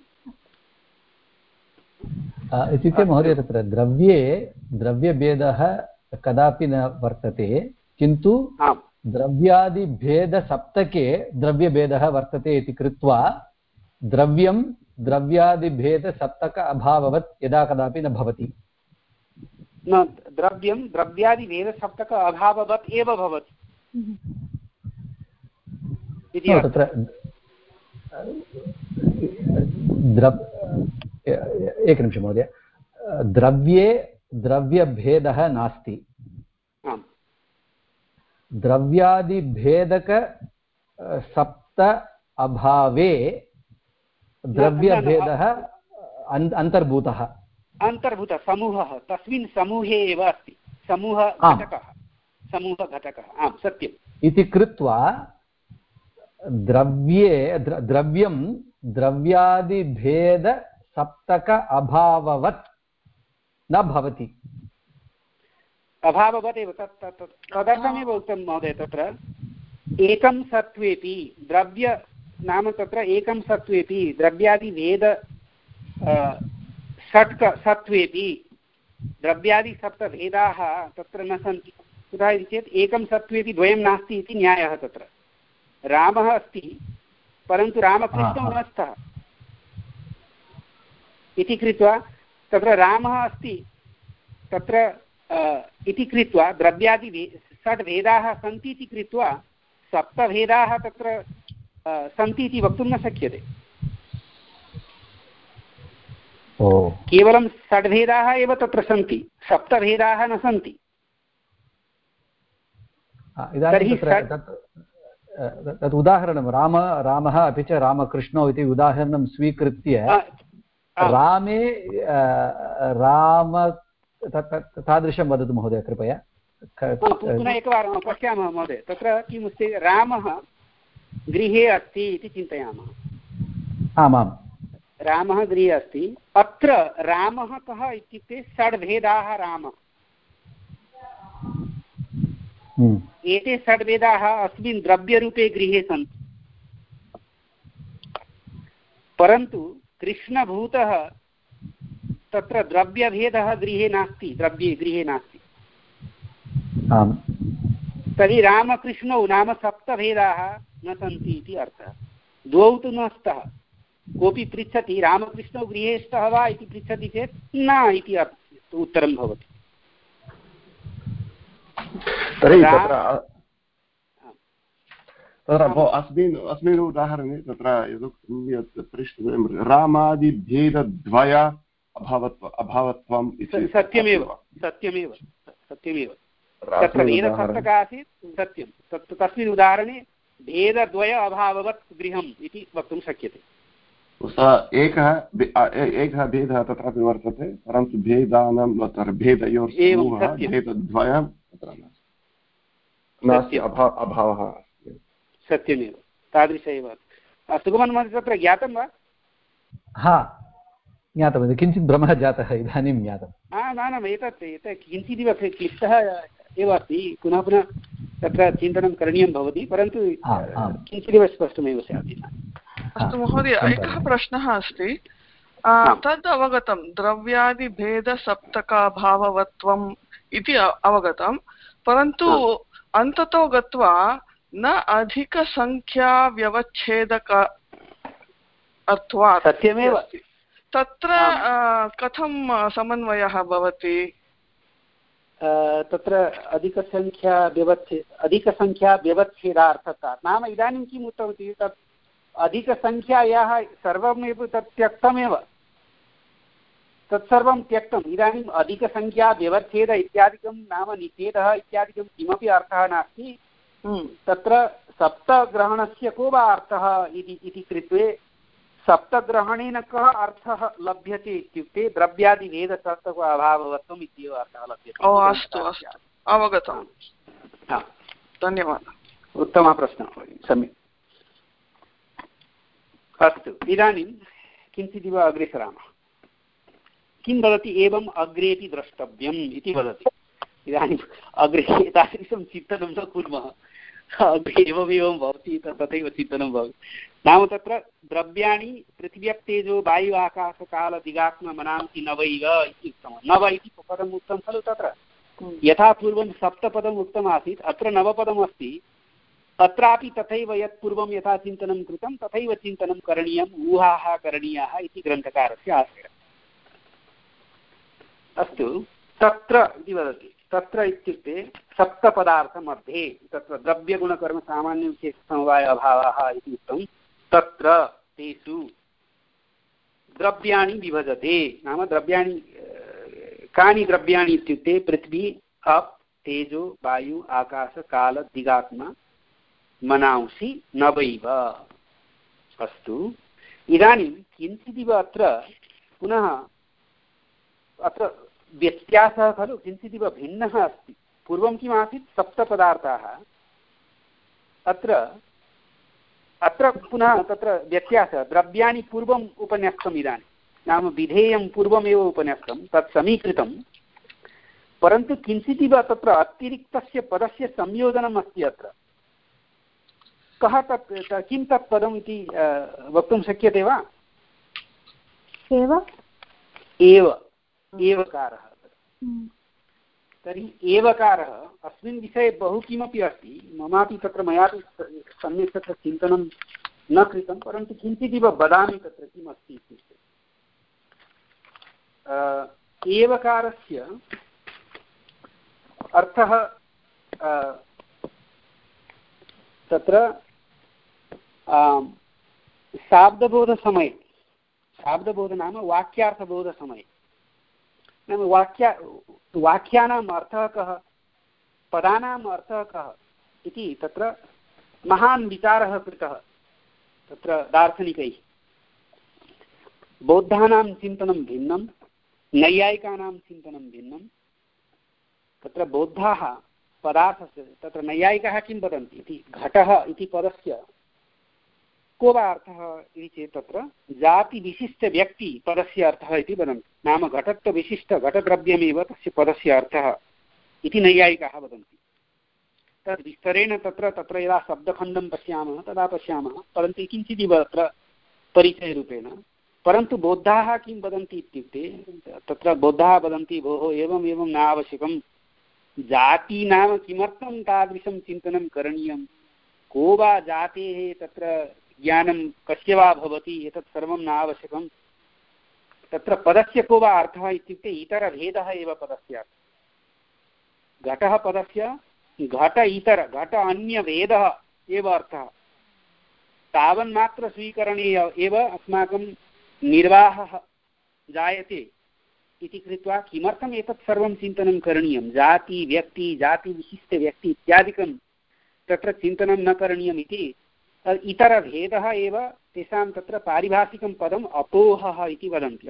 इत्युक्ते महोदय तत्र द्रव्यभेदः कदापि न वर्तते, किन्तु द्रव्यादिभेदसप्तके द्रव्यभेदः वर्तते इति कृत्वा द्रव्यं द्रव्यादिभेदसप्तक अभाववत् यदा कदापि न भवति। न, द्रव्यं द्रव्यादिभेदसप्तक अभाववत् एव भवति। तत्र एकनिमिषं महोदय, द्रव्ये द्रव्यभेदः नास्ति, द्रव्यादिभेदक सप्त अभावे द्रव्यभेदः अन्तर्भूतः समूहः, तस्मिन् समूहे एव अस्ति, समूहघटकः। आं सत्यम्। इति कृत्वा द्रव्यं द्रव्यादिभेद सप्तक अभाववत् न भवति। अभाववत् एव, तदर्थमेव उक्तं महोदय, तत्र एकं सत्त्वेपि द्रव्य नाम तत्र एकं सत्त्वेपि द्रव्यादिभेद षट्क सत्त्वेपि द्रव्यादिसप्तभेदाः तत्र न सन्ति। कुतः इति चेत् एकं सत्त्वेपि द्वयं नास्ति इति न्यायः। तत्र रामः अस्ति परन्तु रामकृष्णौ न स्तः इति कृत्वा तत्र रामः अस्ति तत्र इति कृत्वा द्रव्यादि षड् भेदाः सन्ति इति कृत्वा सप्तभेदाः तत्र सन्ति इति वक्तुं न शक्यते। केवलं षड्भेदाः एव तत्र सन्ति, सप्तभेदाः न सन्ति। इदानीं तत् उदाहरणं रामः अपि च रामकृष्णौ इति उदाहरणं स्वीकृत्य रामे राम तादृशं वदतु महोदय कृपया। पुनः एकवारं पश्यामः महोदय, तत्र किमस्ति, रामः गृहे अस्ति इति चिन्तयामः। आमां, रामः गृहे अस्ति। अत्र रामः कः इत्युक्ते षड्भेदाः रामः। एते षड्भेदाः अस्मिन् द्रव्यरूपे गृहे सन्ति, परन्तु कृष्णभूतः तत्र द्रव्यभेदः गृहे नास्ति, गृहे नास्ति। तर्हि रामकृष्णौ नाम सप्तभेदाः न सन्ति इति अर्थः। द्वौ तु न स्तः। कोऽपि पृच्छति रामकृष्णौ गृहे स्तः वा इति पृच्छति चेत् न इति उत्तरं भवति। तर्हि तत्र अस्मिन् उदाहरणे तत्र यत् पृष्टं रामादिभेदद्वय अभावत्वम् इति सत्यमेव तत्र भेदसप्तकः आसीत्, सत्यं। तस्मिन् उदाहरणे भेदद्वय अभाववत् गृहम् इति वक्तुं शक्यते। एकः भेदः तत्रापि वर्तते, परन्तु भेदानां भेदयोः भेदद्वयं तत्र नास्ति, अभावः। सत्यमेव, तादृश एव। सुगमन् महोदय तत्र ज्ञातं वा? हा, ज्ञातं, किञ्चित् भ्रमः जातः, इदानीं ज्ञातं। न एतत् किञ्चिदिव क्लिष्टः एव अस्ति, पुनः पुनः तत्र चिन्तनं करणीयं भवति, परन्तु किञ्चिदिव स्पष्टमेव स्यात्। अस्तु महोदय, एकः प्रश्नः अस्ति, तद् अवगतं, द्रव्यादिभेदसप्तकाभाववत्वम् इति अवगतं, परन्तु अन्ततो गत्वा न अधिकसङ्ख्याव्यवच्छेदक अर्थात् सत्यमेव तत्र कथं समन्वयः भवति? तत्र अधिकसङ्ख्याव्यवच्छेदार्थता नाम इदानीं किम् उक्तवती, तत् अधिकसङ्ख्यायाः सर्वमेव तत् त्यक्तमेव, तत्सर्वं त्यक्तम्। इदानीम् अधिकसङ्ख्याव्यवच्छेद इत्यादिकं नाम निषेधः इत्यादिकं किमपि अर्थः नास्ति। तत्र सप्तग्रहणस्य को वा अर्थः इति कृत्वे सप्तग्रहणेन कः अर्थः लभ्यते इत्युक्ते द्रव्यादिभेदसप्तक अभाववत्वम् इत्येव अर्थः लभ्यते। अस्तु अस्तु, अवगतं, धन्यवादः। उत्तमः प्रश्नः, सम्यक्। अस्तु, इदानीं किञ्चिदिव अग्रे सरामः। किं वदति, एवम् अग्रेपि द्रष्टव्यम् इति वदति। इदानीम् अग्रे एतादृशं चिन्तनं न कुर्मः, अग्रे एवमेवं भवति तथैव चिन्तनं भवति। नाम तत्र द्रव्याणि पृथिव्यप्तेजो वायु आकाशकाल दिगात्म मनांसि नवैव इति उक्तं। नव इति पदम् उक्तं खलु। तत्र यथा पूर्वं सप्तपदम् उक्तमासीत्, अत्र नवपदमस्ति। अत्रापि तथैव यत् पूर्वं यथा चिन्तनं कृतं तथैव चिन्तनं करणीयम्, ऊहाः करणीयाः इति ग्रन्थकारस्य आशयः। अस्तु, तत्र इति वदति। तत्र इत्युक्ते सप्तपदार्थमध्ये तत्र द्रव्यगुणकर्मसामान्यविशेषसमवाय अभावः इति उक्तं। तत्र तेषु द्रव्याणि विभजते। नाम द्रव्याणि कानि द्रव्याणि इत्युक्ते पृथ्वी, अप्, तेजो, वायु, आकाश, काल, दिगात्मा, मनांसि नवैव। अस्तु, इदानीं किञ्चिदिव अत्र पुनः अत्र व्यत्यासः खलु, किञ्चिदिव भिन्नः अस्ति। पूर्वं किम् आसीत्, सप्तपदार्थाः। अत्र पुनः तत्र व्यत्यासः, द्रव्याणि पूर्वम् उपन्यस्तम् इदानीं, नाम विधेयं पूर्वमेव उपन्यस्तं, तत् समीकृतं, परन्तु किञ्चिदिव तत्र अतिरिक्तस्य पदस्य संयोजनम् अस्ति अत्र। कः तत्, किं तत् पदम् इति वक्तुं शक्यते वा? एवकारः। तर्हि एवकारः अस्मिन् विषये बहु किमपि अस्ति। ममापि तत्र मयापि सम्यक् तत्र चिन्तनं न कृतं, परन्तु किञ्चिदिव वदामि तत्र किम् अस्ति इत्युक्ते। एवकारस्य अर्थः तत्र शाब्दबोधसमये, शाब्दबोध नाम वाक्यार्थबोधसमये, नाम वाक्यानाम् अर्थः कः, पदानाम् अर्थः कः इति तत्र महान् विचारः कृतः तत्र दार्शनिकैः। बौद्धानां चिन्तनं भिन्नं, नैयायिकानां चिन्तनं भिन्नं। तत्र बौद्धाः पदार्थस्य, तत्र नैयायिकाः किं वदन्ति इति, घटः इति पदस्य को वा अर्थः इति चेत् तत्र जातिविशिष्टव्यक्ति पदस्य अर्थः इति वदन्ति। नाम घटत्वविशिष्टघटद्रव्यमेव तस्य पदस्य अर्थः इति नैयायिकाः वदन्ति। तद् विस्तरेण तत्र यदा शब्दखण्डं पश्यामः तदा पश्यामः, परन्तु किञ्चिदिव अत्र परिचयरूपेण। परन्तु बौद्धाः किं वदन्ति इत्युक्ते, तत्र बौद्धाः वदन्ति, भोः एवम् एवं न आवश्यकं, जाति नाम किमर्थं तादृशं चिन्तनं करणीयं, को वा जातेः तत्र ज्ञानं कस्य वा भवति, एतत् सर्वं न आवश्यकं। तत्र पदस्य को वा अर्थः इत्युक्ते इतरभेदः एव पदस्य अर्थः। घटः पदस्य घट इतर, घट अन्यभेदः एव अर्थः। तावन्मात्र स्वीकरणे एव अस्माकं निर्वाहः जायते इति कृत्वा किमर्थम् एतत् सर्वं चिन्तनं करणीयं, जाति व्यक्ति, जातिविशिष्टव्यक्ति इत्यादिकं तत्र चिन्तनं न करणीयम् इति। इतरभेदः एव तेषां तत्र पारिभाषिकं पदम् अपोहः इति वदन्ति।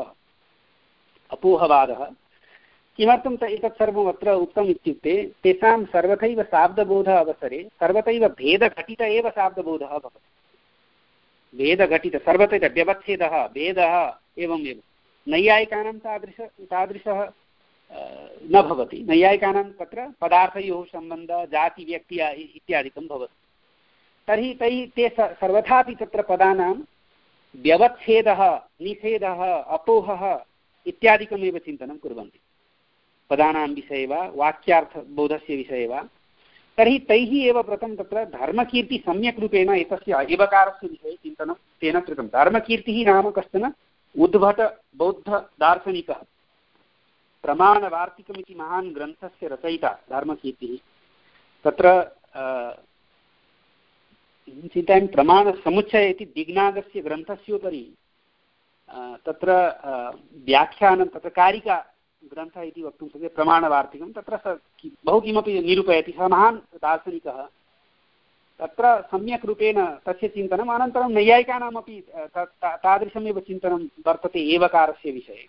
अपोहवादः। किमर्थं एतत् सर्वम् अत्र उक्तम् इत्युक्ते तेषां सर्वथैव शाब्दबोध अवसरे सर्वथैव भेदघटित एव शाब्दबोधः भवति। भेदघटित, सर्वथैव व्यवच्छेदः, भेदः एवमेव। नैयायिकानां तादृशः न भवति। नैयायिकानां तत्र पदार्थयोः सम्बन्धः, जातिव्यक्ति इत्यादिकं भवति। तर्हि ते सर्वथापि तत्र पदानां व्यवच्छेदः, निषेधः, अपोहः इत्यादिकमेव चिन्तनं कुर्वन्ति, पदानां विषये वा वाक्यार्थबोधस्य विषये वा। तर्हि तैः एव प्रथमं तत्र धर्मकीर्ति सम्यक् रूपेण एतस्य एवकारस्य विषये चिन्तनं तेन कृतं। धर्मकीर्तिः नाम कश्चन उद्भट बौद्धदार्शनिकः, प्रमाणवार्तिकमिति महान् ग्रन्थस्य रचयिता धर्मकीर्तिः। तत्र चिन्तयामि प्रमाणसमुच्चय इति दिग्नागस्य ग्रन्थस्योपरि तत्र व्याख्यानं, तत्र कारिका ग्रन्थः इति वक्तुं शक्यते, प्रमाणवार्तिकं। तत्र बहु किमपि निरूपयति। सः महान् दार्शनिकः। तत्र सम्यक् रूपेण तस्य चिन्तनम्, अनन्तरं नैयायिकानामपि तादृशमेव चिन्तनं वर्तते एवकारस्य विषये।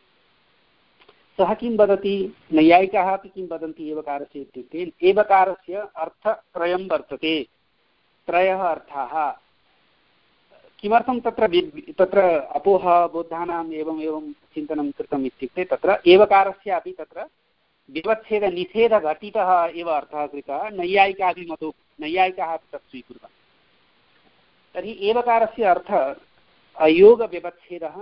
सः किं वदति, नैयायिकाः अपि किं वदन्ति एवकारस्य इत्युक्ते, एवकारस्य अर्थत्रयं वर्तते, त्रयः अर्थाः। किमर्थं तत्र अपोहबोधानाम् एवम् एवं चिन्तनं कृतम् इत्युक्ते तत्र एवकारस्यापि तत्र विवच्छेदनिषेधघटितः एव अर्थः कृतः। नैयायिकाः अपि तत् स्वीकुर्वन्ति। तर्हि एवकारस्य अर्थः अयोगव्यवच्छेदः,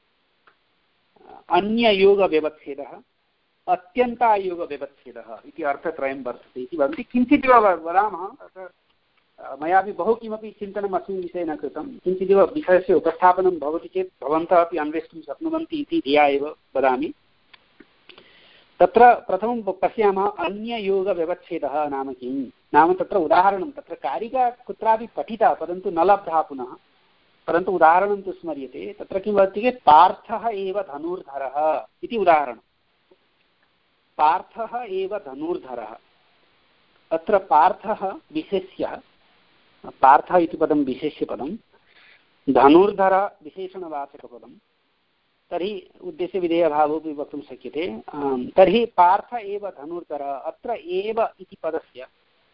अन्ययोगव्यवच्छेदः, अत्यन्तायोगव्यवच्छेदः इति अर्थत्रयं वर्तते इति वदन्ति। किञ्चिदिव वदामः, मयापि बहु किमपि चिन्तनम् अस्मिन् विषये न कृतं। किञ्चिदिव विषयस्य उपस्थापनं भवति चेत् भवन्तः अपि अन्वेष्टुं शक्नुवन्ति इति धिया एव वदामि। तत्र प्रथमं पश्यामः अन्ययोगव्यवच्छेदः नाम किं। नाम तत्र उदाहरणं, तत्र कारिका कुत्रापि पठिता परन्तु न लब्धा पुनः, परन्तु उदाहरणं तु स्मर्यते। तत्र किं वदति चेत् पार्थः एव धनुर्धरः इति उदाहरणं। पार्थः एव धनुर्धरः। अत्र पार्थः विशेष्यः, पार्थः इति पदं विशेष्यपदं, धनुर्धर विशेषणवाचकपदं, तर्हि उद्देश्यविधेयभावोपि वक्तुं शक्यते। तर्हि पार्थ एव धनुर्धरः, अत्र एव इति पदस्य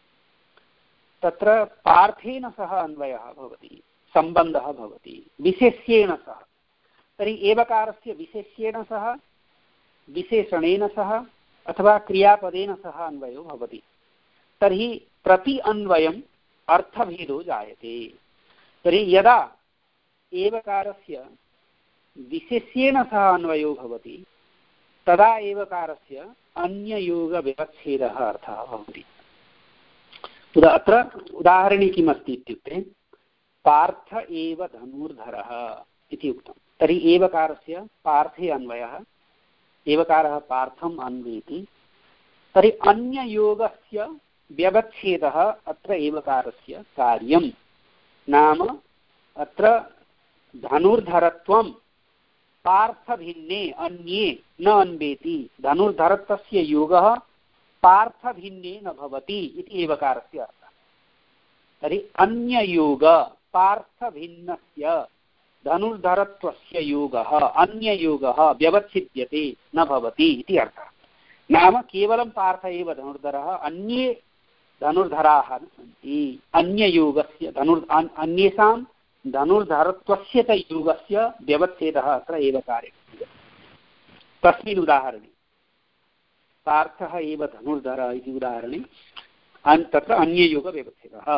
तत्र पार्थेन सह अन्वयः भवति, सम्बन्धः भवति विशेष्येण सह। तर्हि एवकारस्य विशेष्येण सह, विशेषणेन सह अथवा क्रियापदेन सह अन्वयो भवति। तर्हि प्रति अन्वयम् अर्थभेदो जायते। तर्हि यदा एवकारस्य विशेष्येण सह अन्वयो भवति तदा एवकारस्य अन्ययोगव्यवच्छेदः अर्थः भवति। अत्र उदाहरणे किमस्ति इत्युक्ते पार्थ एव धनुर्धरः इति उक्तं। तर्हि एवकारस्य पार्थे अन्वयः, एवकारः पार्थम् अन्वेति। तर्हि अन्ययोगस्य व्यवच्छेदः अत्र एवकारस्य कार्यं। नाम अत्र धनुर्धरत्वं पार्थभिन्ने अन्ये न अन्वेति, धनुर्धरत्वस्य योगः पार्थभिन्ने न भवति इति एवकारस्य अर्थः। तर्हि अन्ययोग पार्थभिन्नस्य धनुर्धरत्वस्य योगः, अन्ययोगः व्यवच्छिद्यते न भवति इति अर्थः। नाम केवलं पार्थ एव धनुर्धरः, अन्ये धनुर्धराः न सन्ति। अन्ययोगस्य अन्येषां धनुर्धरत्वस्य च योगस्य व्यवच्छेदः अत्र एवकारे। तस्मिन् उदाहरणे पार्थः एव धनुर्धरः इति उदाहरणे तत्र अन्ययोगव्यवच्छेदः।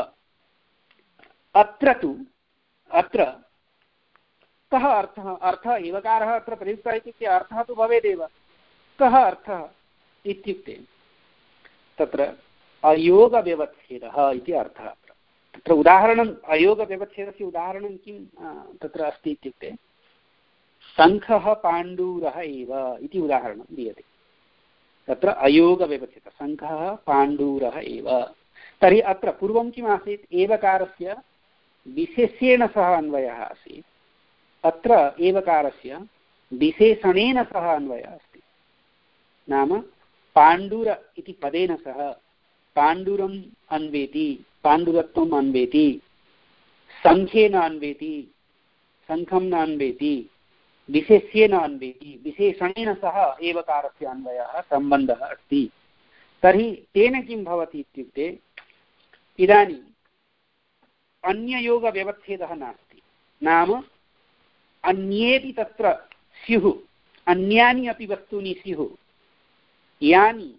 अत्र कः अर्थः एवकारः अत्र प्रयुक्तः इत्युक्ते अर्थः तु भवेदेव। कः अर्थः इत्युक्ते तत्र अयोगव्यवच्छेदः इति अर्थः। तत्र उदाहरणम्, अयोगव्यवच्छेदस्य उदाहरणं किं तत्र अस्ति इत्युक्ते शङ्खः पाण्डूरः एव इति उदाहरणं दीयते। तत्र अयोगव्यवच्छेदः शङ्खः पाण्डूरः एव। तर्हि अत्र पूर्वं किम् आसीत्, एवकारस्य विशेष्येण सह अन्वयः आसीत्। अत्र एवकारस्य विशेषणेन सह अन्वयः अस्ति। नाम पाण्डुर इति पदेन सह पाण्डुरम् अन्वेति, पाण्डुरत्वम् अन्वेति, शङ्खेन अन्वेति, शङ्खं न अन्वेति, विशेष्येन अन्वेति, विशेषणेन सह एवकारस्य अन्वयः सम्बन्धः अस्ति। तर्हि तेन किं भवति इत्युक्ते इदानीम् अन्ययोगव्यवच्छेदः नास्ति। नाम अन्येपि तत्र स्युः, अन्यानि अपि वस्तूनि स्युः यानि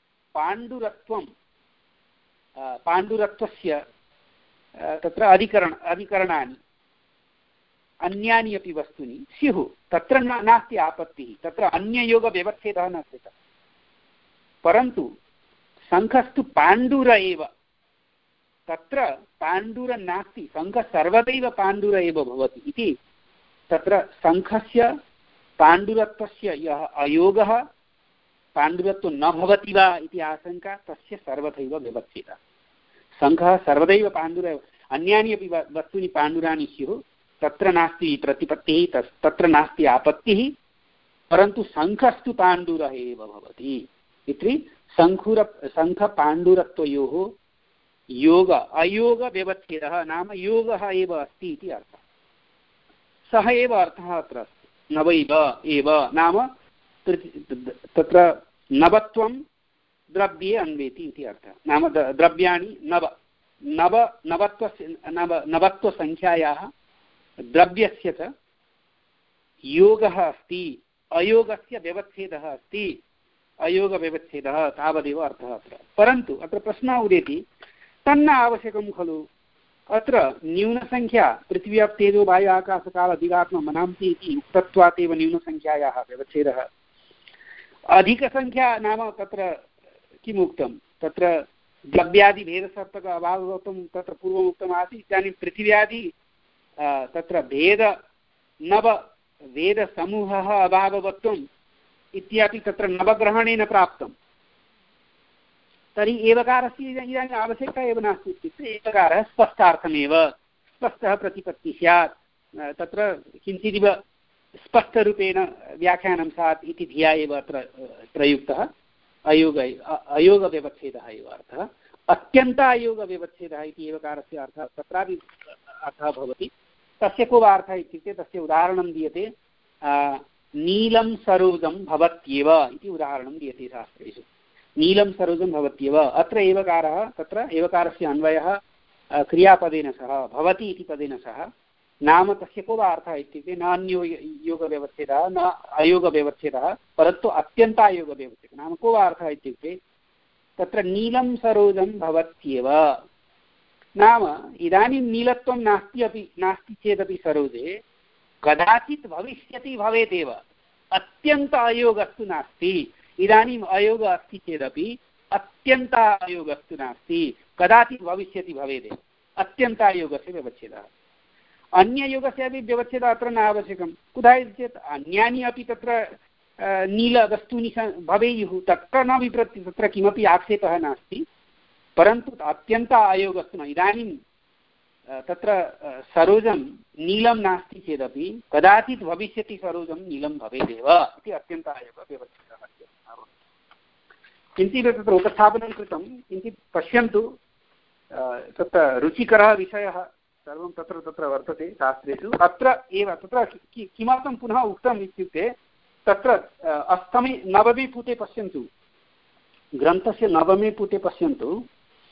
पाण्डुरत्वस्य तत्र अधिकरणानि अन्यानि अपि वस्तूनि स्युः, तत्र नास्ति आपत्तिः, तत्र अन्ययोगव्यवच्छेदः न कृतः। परन्तु शङ्खस्तु पाण्डुर एव, तत्र पाण्डुर नास्ति, शङ्खः सर्वदैव पाण्डुर एव भवति इति तत्र शङ्खस्य पाण्डुरत्वस्य यः अयोगः, पाण्डुरत्वं न भवति वा इति आशङ्का, तस्य सर्वथैव व्यवच्छेदः। शङ्खः सर्वदैव पाण्डुर, अन्यानि अपि वस्तूनि पाण्डुरानि स्युः, तत्र नास्ति प्रतिपत्तिः, तत्र नास्ति आपत्तिः, परन्तु शङ्खस्तु पाण्डुरः एव भवति इति शङ्खपाण्डुरत्वयोः योग अयोगव्यवच्छेदः नाम योगः एव अस्ति इति अर्थः। सः एव अर्थः अत्र अस्ति। नवैव एव नाम तत्र नवत्वं द्रव्ये अन्वेति इति अर्थः। नाम द्रव्याणि नवत्वसङ्ख्यायाः द्रव्यस्य च योगः अस्ति, अयोगस्य व्यवच्छेदः अस्ति, अयोगव्यवच्छेदः, तावदेव अर्थः अत्र। परन्तु अत्र प्रश्नः उदेति, तन्न आवश्यकं खलु, अत्र न्यूनसङ्ख्या पृथिव्यां तेजो वायु आकाशकाल अधिगात्म मनांसि इति उक्तत्वात् एव न्यूनसङ्ख्यायाः व्यवच्छेदः। अधिकसङ्ख्या नाम तत्र किम् उक्तं, तत्र द्रव्यादिभेदसर्तक अभावत्वं तत्र पूर्वम् उक्तमासीत्। इदानीं पृथिव्यादि तत्र भेद नव वेदसमूहः अभाववत्वम् इत्यपि तत्र नवग्रहणेन प्राप्तं। तर्हि एवकारस्य इदानीम् आवश्यकता एव नास्ति इत्युक्ते एवकारः स्पष्टार्थमेव, स्पष्टः प्रतिपत्तिः स्यात्, तत्र किञ्चिदिव स्पष्टरूपेण व्याख्यानं स्यात् इति धिया एव अत्र प्रयुक्तः अयोगव्यवच्छेदः एव अर्थः। अत्यन्त अयोगव्यवच्छेदः इति एवकारस्य अर्थः तत्रापि अर्थः भवति। तस्य को वा अर्थः इत्युक्ते तस्य उदाहरणं दीयते, नीलं सरोजं भवत्येव इति उदाहरणं दीयते शास्त्रेषु। नीलं सरोजं भवत्येव, अत्र एवकारः, तत्र एवकारस्य अन्वयः क्रियापदेन सह, भवति इति पदेन सह। नाम तस्य को वा अर्थः इत्युक्ते न अन्यो योगव्यवच्छेदः न अयोगव्यवच्छेदः, परन्तु अत्यन्तायोगव्यवच्छेदः। नाम को वा अर्थः इत्युक्ते तत्र नीलं सरोजं भवत्येव, नाम इदानीं नीलत्वं नास्ति चेदपि सरोजे कदाचित् भविष्यति भवेदेव, अत्यन्त अयोगस्तु नास्ति। इदानीम् अयोगः अस्ति चेदपि अत्यन्त अयोगस्तु नास्ति, कदाचित् भविष्यति भवेदेव, अत्यन्तायोगस्य व्यवच्छेदः। अन्ययोगस्यापि व्यवच्छेदः अत्र न आवश्यकं। कुतः चेत् अन्यानि अपि तत्र नीलवस्तूनि भवेयुः, तत्र न विप्रति, तत्र किमपि आक्षेपः नास्ति। परन्तु अत्यन्त अयोगस्तु न, इदानीं तत्र सरोजं नीलं नास्ति चेदपि कदाचित् भविष्यति सरोजं नीलं भवेदेव इति अत्यन्त अयोगव्यवच्छेदः। किञ्चित् तत्र उपस्थापनं कृतं, किञ्चित् पश्यन्तु, तत्र रुचिकरः विषयः सर्वं तत्र वर्तते शास्त्रेषु। अत्र एव तत्र किमर्थं पुनः उक्तम् इत्युक्ते तत्र अष्टमे नवमे पुटे पश्यन्तु, ग्रन्थस्य नवमे पुटे पश्यन्तु,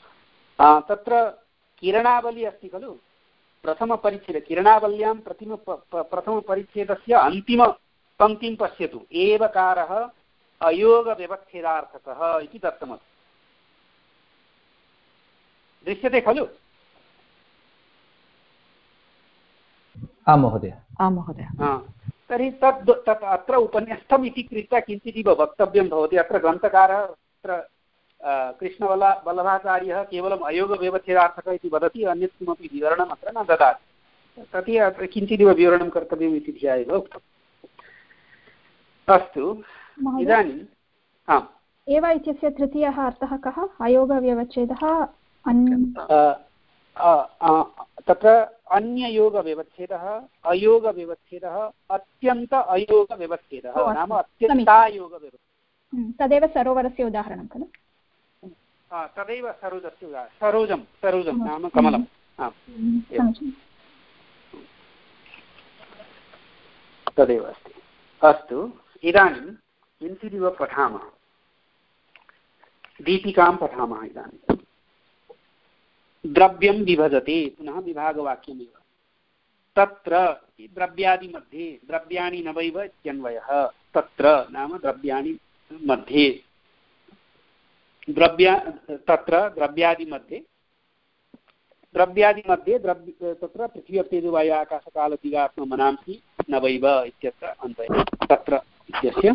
तत्र किरणावली अस्ति खलु, प्रथमपरिच्छेदे, किरणावल्यां प्रथमपरिच्छेदस्य अन्तिमपङ्क्तिं पश्यतु, एवकारः अयोगव्यवच्छेदार्थकः इति दत्तमस्ति। दृश्यते खलु? आं महोदय, आं महोदय। तर्हि तत् अत्र उपन्यस्तम् इति कृत्वा किञ्चिदिव वक्तव्यं भवति। अत्र ग्रन्थकारः अत्र कृष्णवल्लभाचार्यः केवलम् अयोगव्यवच्छेदार्थकः इति वदति, अन्यत् किमपि विवरणम् अत्र न ददाति। तर्हि अत्र किञ्चिदिव विवरणं कर्तव्यम् इति धिया एव उक्तम्। अस्तु, इदानीम् आम्, एव इत्यस्य तृतीयः अर्थः कः? अयोगव्यवच्छेदः तत्र अन्ययोगव्यवच्छेदः, अयोगव्यवच्छेदः, अत्यन्त अयोगव्यवच्छेदः, नाम अत्यन्तायोगव्यवच्छेदः। तदेव सरोवरस्य उदाहरणं खलु? तदेव सरोजस्य उदाहरणं, सरोजं नाम कमलं। तदेव अस्ति। अस्तु, इदानीं किञ्चिदिव पठामः, दीपिकां पठामः। इदानीं द्रव्यं विभजते, पुनः विभागवाक्यमेव। तत्र द्रव्यादिमध्ये द्रव्याणि नवैव इत्यन्वयः। तत्र नाम द्रव्याणि मध्ये, तत्र द्रव्यादिमध्ये तत्र पृथिव्यप्तेजो वायु आकाशकाल दिगात्म मनांसि नवैव इत्यत्र अन्वयः। तत्र इत्यस्य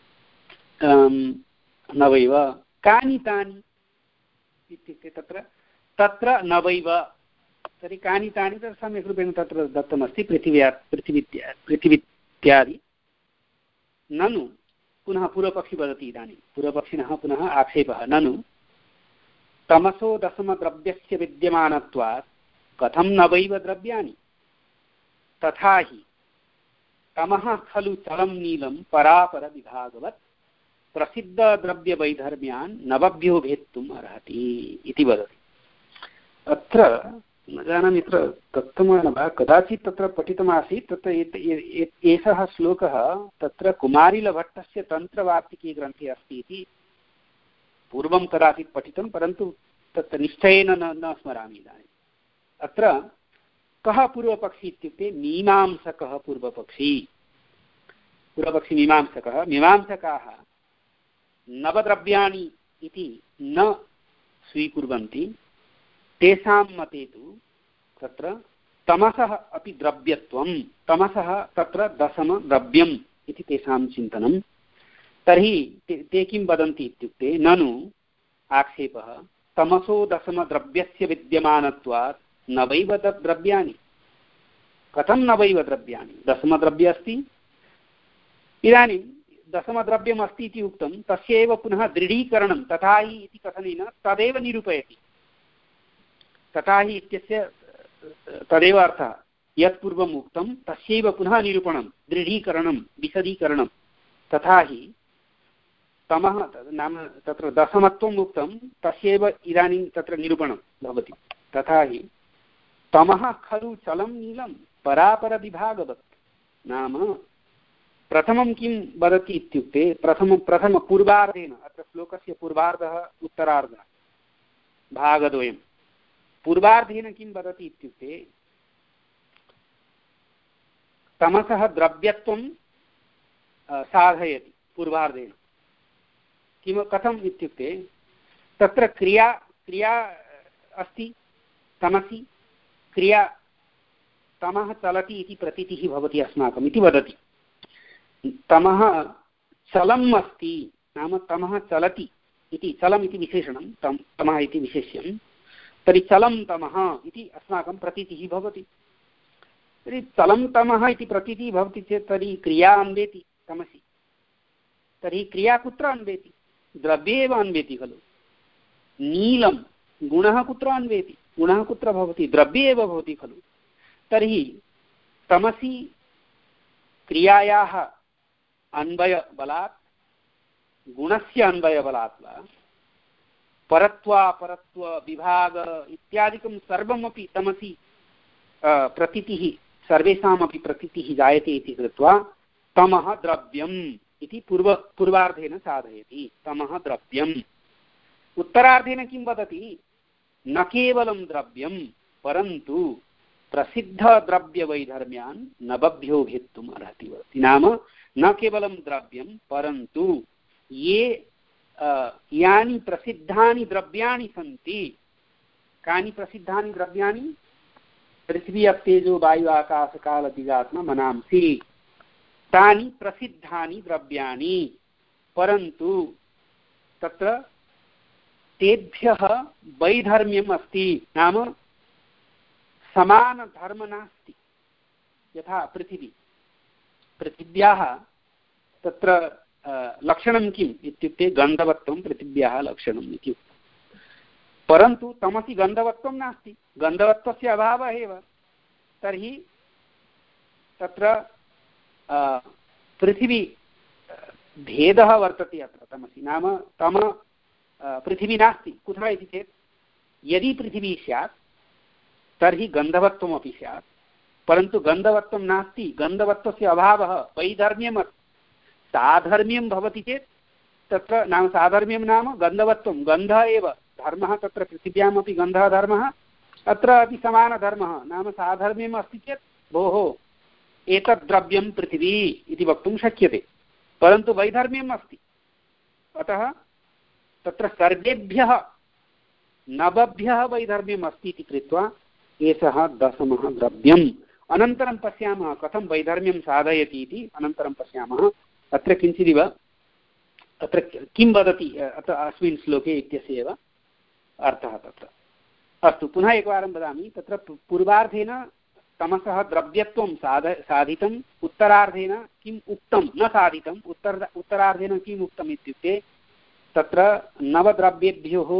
नवैव कानि तानि इत्युक्ते तत्र नवैव, तर्हि कानि तानि तत्र सम्यक् रूपेण तत्र दत्तमस्ति, पृथिवीत्यादि। ननु, पुनः पूर्वपक्षी वदति, इदानीं पूर्वपक्षिणः पुनः आक्षेपः, ननु तमसो दशमद्रव्यस्य विद्यमानत्वात् कथं नवैव द्रव्याणि, तथा हि तमः खलु चलं नीलं परापरविभागवत् प्रसिद्धद्रव्यवैधर्म्यान् नवभ्यो भेत्तुम् अर्हति इति वदति। अत्र न जानामि अत्र दत्तवान् वा, कदाचित् तत्र पठितमासीत्। तत्र एषः श्लोकः तत्र कुमारिलभट्टस्य तन्त्रवार्तिके ग्रन्थे अस्ति इति पूर्वं कदाचित् पठितं, परन्तु तत्र निश्चयेन न स्मरामि इदानीम्। अत्र कः पूर्वपक्षी इत्युक्ते मीमांसकः पूर्वपक्षी मीमांसकः। मीमांसकाः नवद्रव्याणि इति न स्वीकुर्वन्ति। तेषां मते तु तत्र तमसः अपि द्रव्यत्वं, तमसः तत्र दशमद्रव्यम् इति तेषां चिन्तनं। तर्हि ते किं वदन्ति इत्युक्ते ननु आक्षेपः तमसो दशमद्रव्यस्य विद्यमानत्वात् नवैव द्रव्याणि। कथं नवैव द्रव्याणि? दशमद्रव्य अस्ति, इदानीं दशमद्रव्यम् अस्ति इति उक्तं, तस्य एव पुनः दृढीकरणं तथा हि इति कथनेन तदेव निरूपयति। तथा हि इत्यस्य तदेव अर्थः, यत् पूर्वम् उक्तं तस्यैव पुनः निरूपणं, दृढीकरणं, विशदीकरणं। तथा हि तमः नाम तत्र दशमत्वम् उक्तं, तस्यैव इदानीं तत्र निरूपणं भवति। तथा हि तमः खलु चलं नीलं परापरविभागवत्। नाम प्रथमं किं वदति इत्युक्ते पूर्वार्धेन, अत्र श्लोकस्य पूर्वार्धः उत्तरार्धः भागद्वयं, पूर्वार्धेन किं वदति इत्युक्ते तमसः द्रव्यत्वं साधयति। पूर्वार्धेन कथम् इत्युक्ते तत्र क्रिया अस्ति तमसि, क्रिया तमः चलति इति प्रतीतिः भवति अस्माकम् इति वदति। तमः चलम् अस्ति, नाम तमः चलति इति, चलम् इति विशेषणं, तमः इति विशेष्यं। तर्हि चलं तमः इति अस्माकं प्रतीतिः भवति। तर्हि चलं तमः इति प्रतीतिः भवति चेत् तर्हि क्रिया अन्वेति तमसि। तर्हि क्रिया कुत्र अन्वेति? द्रव्ये एव अन्वेति खलु। नीलं गुणः कुत्र अन्वेति? गुणः कुत्र भवति? द्रव्ये एव भवति खलु। तर्हि तमसि क्रियायाः अन्वयबलात्, गुणस्य अन्वयबलात् वा परत्व विभाग इत्यादिकं सर्वमपि तमसि प्रतीतिः, सर्वेषामपि प्रतीतिः जायते इति कृत्वा तमः द्रव्यम् इति पूर्वार्धेन साधयति। तमः द्रव्यम्। उत्तरार्धेन किं वदति? न केवलं द्रव्यं परन्तु प्रसिद्धद्रव्यवैधर्म्यान् नवभ्यो भेत्तुम् अर्हति वदति। नाम न केवलं द्रव्यं परन्तु यानि प्रसिद्धानि द्रव्याणि सन्ति। कानि प्रसिद्धानि द्रव्याणि? पृथिवी अप्तेजो वायु आकाश काल दिगात्मा मनांसि, तानि प्रसिद्धानि द्रव्याणि। परन्तु तत्र तेभ्यः वैधर्म्यम् अस्ति, नाम समानधर्म नास्ति। यथा पृथिव्याः तत्र लक्षणं किम् इत्युक्ते गन्धवत्वं पृथिव्याः लक्षणम् इति उक्तं। परन्तु तमसि गन्धवत्वं नास्ति, गन्धवत्वस्य अभावः एव। तर्हि तत्र पृथिवी भेदः वर्तते अत्र तमसि। नाम पृथिवी नास्ति कुतः इति चेत् यदि पृथिवी स्यात् तर्हि गन्धवत्वमपि स्यात्, परन्तु गन्धवत्वं नास्ति, गन्धवत्वस्य अभावः, वैधर्म्यम्। साधर्म्यं भवति चेत् तत्र नाम साधर्म्यं नाम गन्धवत्वं, गन्धः एव धर्मः। तत्र पृथिव्यामपि गन्धः धर्मः, अत्र अपि समानधर्मः। नाम साधर्म्यम् अस्ति चेत् भोः एतद् द्रव्यं पृथिवी इति वक्तुं शक्यते, परन्तु वैधर्म्यम् अस्ति। अतः तत्र सर्वेभ्यः नवभ्यः वैधर्म्यम् अस्ति इति कृत्वा एषः दशमः द्रव्यम्। अनन्तरं पश्यामः कथं वैधर्म्यं साधयति इति। अनन्तरं पश्यामः अत्र किञ्चिदिव अत्र किं वदति अत्र अस्मिन् श्लोके इत्यस्य एव अर्थः तत्र। अस्तु, पुनः एकवारं वदामि। तत्र पूर्वार्धेन तमसः द्रव्यत्वं साधितम्, उत्तरार्धेन किम् उक्तं न साधितम्। उत्तरार्धेन किम् उक्तम् इत्युक्ते तत्र नवद्रव्येभ्योः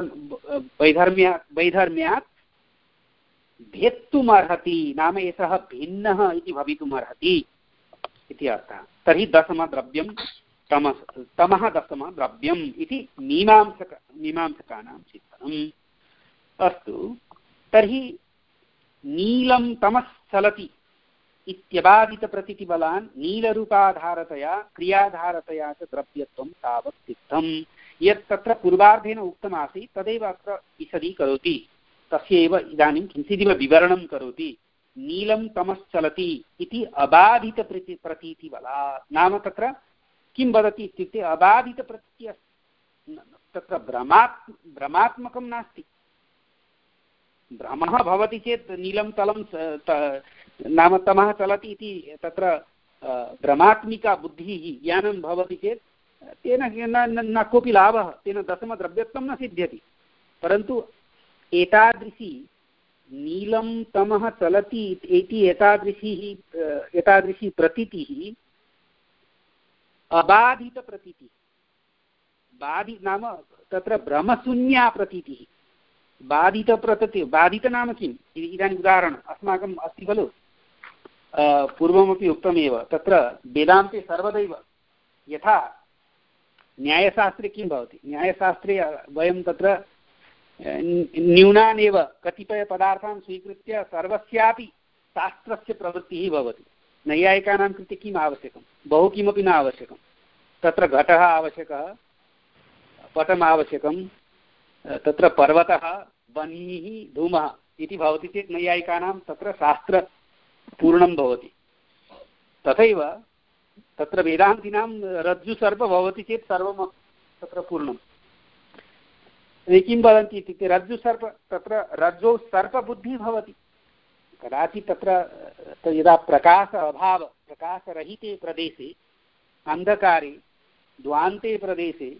वैधर्म्यात् भेत्तुमर्हति, नाम एषः भिन्नः इति भवितुमर्हति इति अर्थः। तर्हि दशमद्रव्यं तमः दशमद्रव्यम् इति मीमांसकानां चिन्तनम्। अस्तु, तर्हि नीलं तमश्चलति इत्यबाधितप्रतीतिबलान् नीलरूपाधारतया क्रियाधारतया च द्रव्यत्वं तावत् सिद्धं। यत् तत्र पूर्वार्धेन उक्तमासीत् तदेव अत्र विशदीकरोति, तस्यैव इदानीं किञ्चिदिव विवरणं करोति। नीलं तमश्चलति इति अबाधितप्रतीतिबलात्। नाम तत्र किं वदति इत्युक्ते अबाधितप्रतीतिः तत्र भ्रमात्मकं नास्ति। भ्रमः भवति चेत् नीलं तलं नाम तमः चलति इति तत्र भ्रमात्मिका बुद्धिः ज्ञानं भवति चेत् तेन न कोऽपि लाभः, तेन दशमद्रव्यत्वं न सिद्ध्यति। परन्तु एतादृशी नीलं तमः चलति इति एतादृशी प्रतीतिः अबाधितप्रतीतिः, नाम तत्र भ्रमशून्या प्रतीतिः। बाधित नाम किम्? इदानीम् उदाहरणम् अस्माकम् अस्ति खलु, पूर्वमपि उक्तमेव, तत्र वेदान्ते सर्वदैव यथा न्यायशास्त्रे किं भवति, न्यायशास्त्रे वयं तत्र न्यूनानेव कतिपयपदार्थान् स्वीकृत्य सर्वस्यापि शास्त्रस्य प्रवृत्तिः भवति। नैयायिकानां कृते किम् आवश्यकं? बहु किमपि न आवश्यकं। तत्र घटः आवश्यकः, पटम् आवश्यकं, तत्र पर्वतः, वह्निः, धूमः इति भवति चेत् नैयायिकानां तत्र शास्त्रपूर्णं भवति। तथैव तत्र वेदान्तिनां रज्जुसर्प भवति चेत् सर्वं तत्र पूर्णं। किं वदन्ति इत्युक्ते रज्जुसर्प, तत्र रज्जौ सर्पबुद्धिः भवति। कदाचित् तत्र यदा प्रकाशरहिते प्रदेशे, अन्धकारे, द्वान्ते प्रदेशे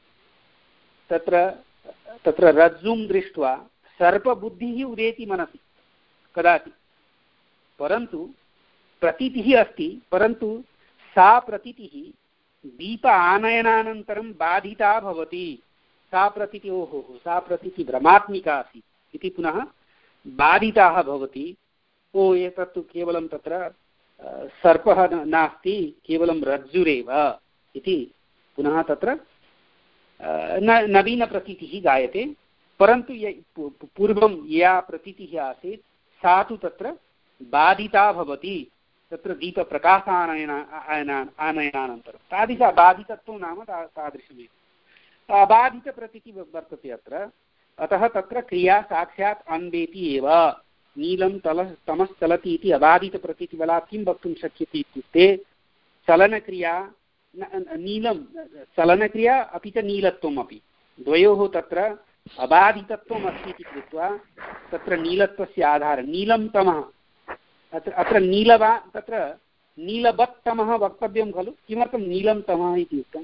तत्र रज्जुं दृष्ट्वा सर्पबुद्धिः उदेति मनसि कदाचित्। परन्तु प्रतीतिः अस्ति, परन्तु सा प्रतीतिः दीप आनयनानन्तरं बाधिता भवति। सा प्रतीतिः ओहो सा प्रतीतिः भ्रमात्मिका आसीत् इति पुनः बाधिताः भवति। ओ एतत्तु केवलं तत्र सर्पः नास्ति, केवलं रज्जुरेव इति पुनः तत्र नवीनप्रतीतिः गायते। परन्तु पूर्वं या प्रतीतिः आसीत् सा तु तत्र बाधिता भवति, तत्र दीपप्रकाशानयनानन्तरं। तादृश बाधितत्वं नाम तादृशमेव अबाधितप्रतीतिः वर्तते अत्र। अतः तत्र क्रिया साक्षात् अन्वेति एव। नीलं तमश्चलति इति अबाधितप्रतीतिबलात् किं वक्तुं शक्यते इत्युक्ते चलनक्रिया, नीलं चलनक्रिया अपि च नीलत्वम् अपि द्वयोः तत्र अबाधितत्वम् अस्ति इति कृत्वा तत्र नीलत्वस्य आधारः नीलं तमः। अत्र तत्र नीलवत् तमः वक्तव्यं खलु। किमर्थं नीलं तमः इति उक्तम्?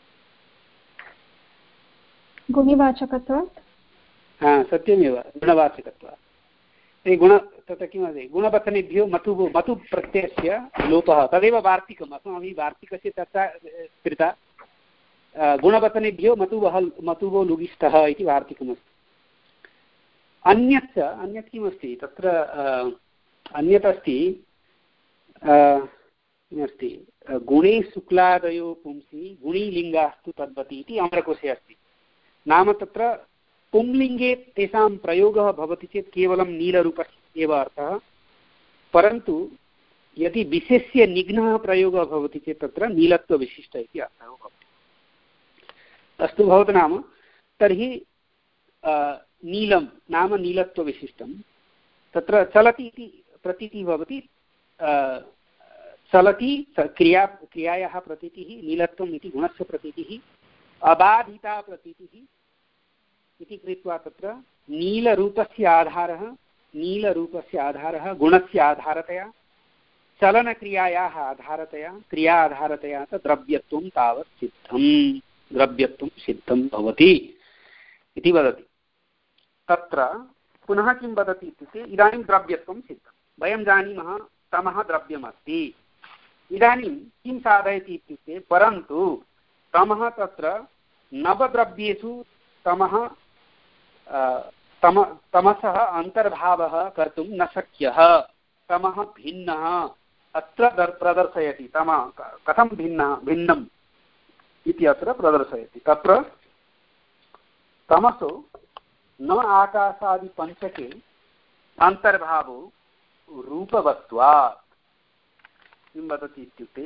गुणवाचकत्वात्। सत्यमेव, गुणवाचकत्वात्। तत्र किमस्ति, गुणवचनेभ्यो मतु प्रत्ययस्य लोपः, तदेव वार्तिकम्। अस्माभिः वार्तिकस्य चर्चा कृता। गुणवचनेभ्यो मतुवो लुगिष्ठः इति वार्तिकमस्ति। अन्यत् किमस्ति तत्र, अन्यत् अस्ति किमस्ति, गुणे शुक्लादयो पुंसि गुणीलिङ्गास्तु तद्वति इति अमरकोशे अस्ति। नाम तत्र पुंलिङ्गे तेषां प्रयोगः भवति चेत् केवलं नीलरूपस्य एव अर्थः। परन्तु यदि विशेष्य निघ्नः प्रयोगः भवति चेत् तत्र नीलत्वविशिष्ट इति अर्थः भवति। अस्तु भवतु नाम तर्हि नीलं नाम नीलत्वविशिष्टं। तत्र चलति इति प्रतीतिः भवति। चलति क्रियायाः प्रतीतिः, नीलत्वम् इति गुणस्य प्रतीतिः, अबाधिता प्रतीतिः इति कृत्वा तत्र नीलरूपस्य आधारः गुणस्य आधारतया, चलनक्रियायाः आधारतया, क्रिया आधारतया च द्रव्यत्वं तावत् सिद्धं भवति इति वदति। तत्र पुनः किं वदति इत्युक्ते इदानीं द्रव्यत्वं सिद्धं। वयं जानीमः तमः द्रव्यमस्ति। इदानीं किं साधयति इत्युक्ते परन्तु तमः तत्र नवद्रव्येषु तमसः अन्तर्भावः कर्तुं न शक्यः। तमः भिन्नः अत्र प्रदर्शयति। तमः कथं भिन्नम् इति अत्र प्रदर्शयति। तत्र तमसो न आकाशादिपञ्चके अन्तर्भावो रूपवत्वात्। किं वदति इत्युक्ते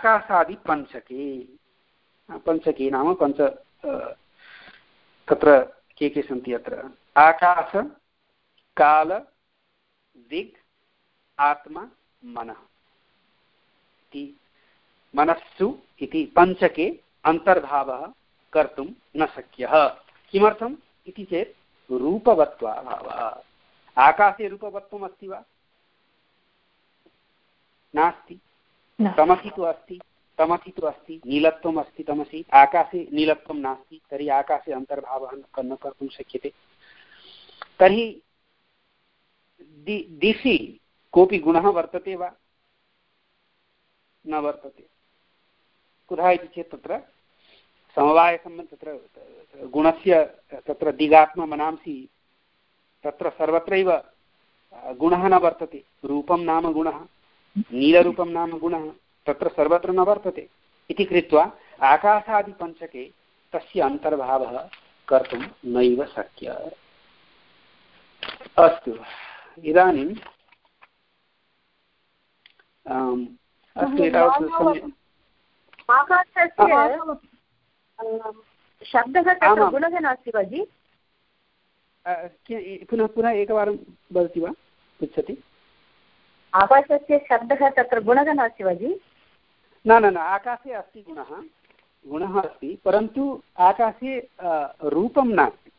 आकाशादिपञ्चके नाम पञ्च तत्र के सन्ति अत्र आकाश, काल, दिक्, आत्मा मनः इति मनस्सु इति पञ्चके अन्तर्भावः कर्तुं न शक्यः। किमर्थम् इति चेत् रूपवत्वाभावः। आकाशे रूपवत्वम् अस्ति वा? नास्ति। तमसि तु अस्ति, तमसि तु अस्ति, नीलत्वम् अस्ति तमसि, आकाशे नीलत्वं नास्ति, तर्हि आकाशे अन्तर्भावः न कर्तुं शक्यते। तर्हि दिशि कोऽपि गुणः वर्तते वा? न वर्तते। कुतः इति चेत् तत्र समवायसम्बन्ध तत्र गुणस्य तत्र दिगात्ममनांसि तत्र सर्वत्रैव गुणः न वर्तते। रूपं नाम गुणः, नीलरूपं नाम गुणः तत्र सर्वत्र न वर्तते इति कृत्वा आकाशादिपञ्चके तस्य अन्तर्भावः कर्तुं नैव शक्यः। अस्तु, इदानीं शब्दः तत्र गुणः नास्ति वा जि? पुनः पुनः एकवारं वदति वा? पृच्छति। आकाशस्य शब्दः तत्र गुणः नास्ति वा जि? न न न, आकाशे अस्ति गुणः, गुणः अस्ति, परन्तु आकाशे रूपं नास्ति।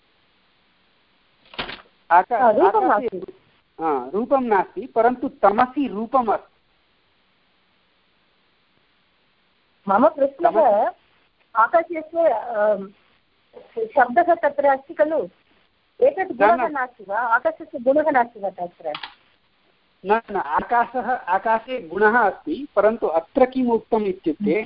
रूपं नास्ति, परन्तु तमसि रूपम् अस्ति। मम प्रश्नः, आकाशस्य शब्दः तत्र अस्ति खलु, एतत् गुणः नास्ति वा? आकाशस्य गुणः नास्ति वा तत्र? न न, आकाशे गुणः अस्ति, परन्तु अत्र किम् उक्तम् इत्युक्ते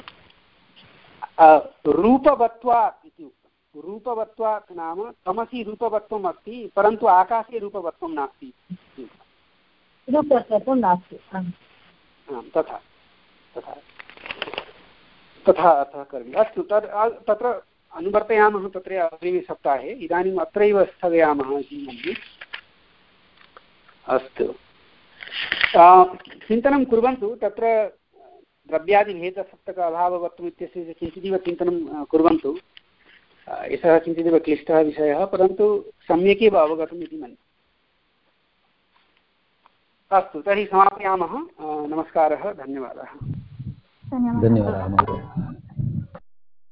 रूपवत्वात् इति उक्तं। रूपवत्वात् नाम तमसि रूपवत्वम् अस्ति, परन्तु आकाशे रूपवत्वं नास्ति। रूपवत्वं नास्ति। तथा तथा तथा अर्थः करणीयः। अस्तु, तत्र अनुवर्तयामः तत्र अग्रिमे सप्ताहे। इदानीम् अत्रैव स्थगयामः इति मन्ये। अस्तु, चिन्तनं कुर्वन्तु। तत्र द्रव्यादिभेदसप्तक अभाववत्वम् इत्यस्य किञ्चिदिव चिन्तनं कुर्वन्तु। एषः किञ्चिदिव क्लिष्टः विषयः, परन्तु सम्यकेव अवगतम् इति मन्ये। अस्तु, तर्हि समापयामः। नमस्कारः, धन्यवादः। धन्यवादः महोदय।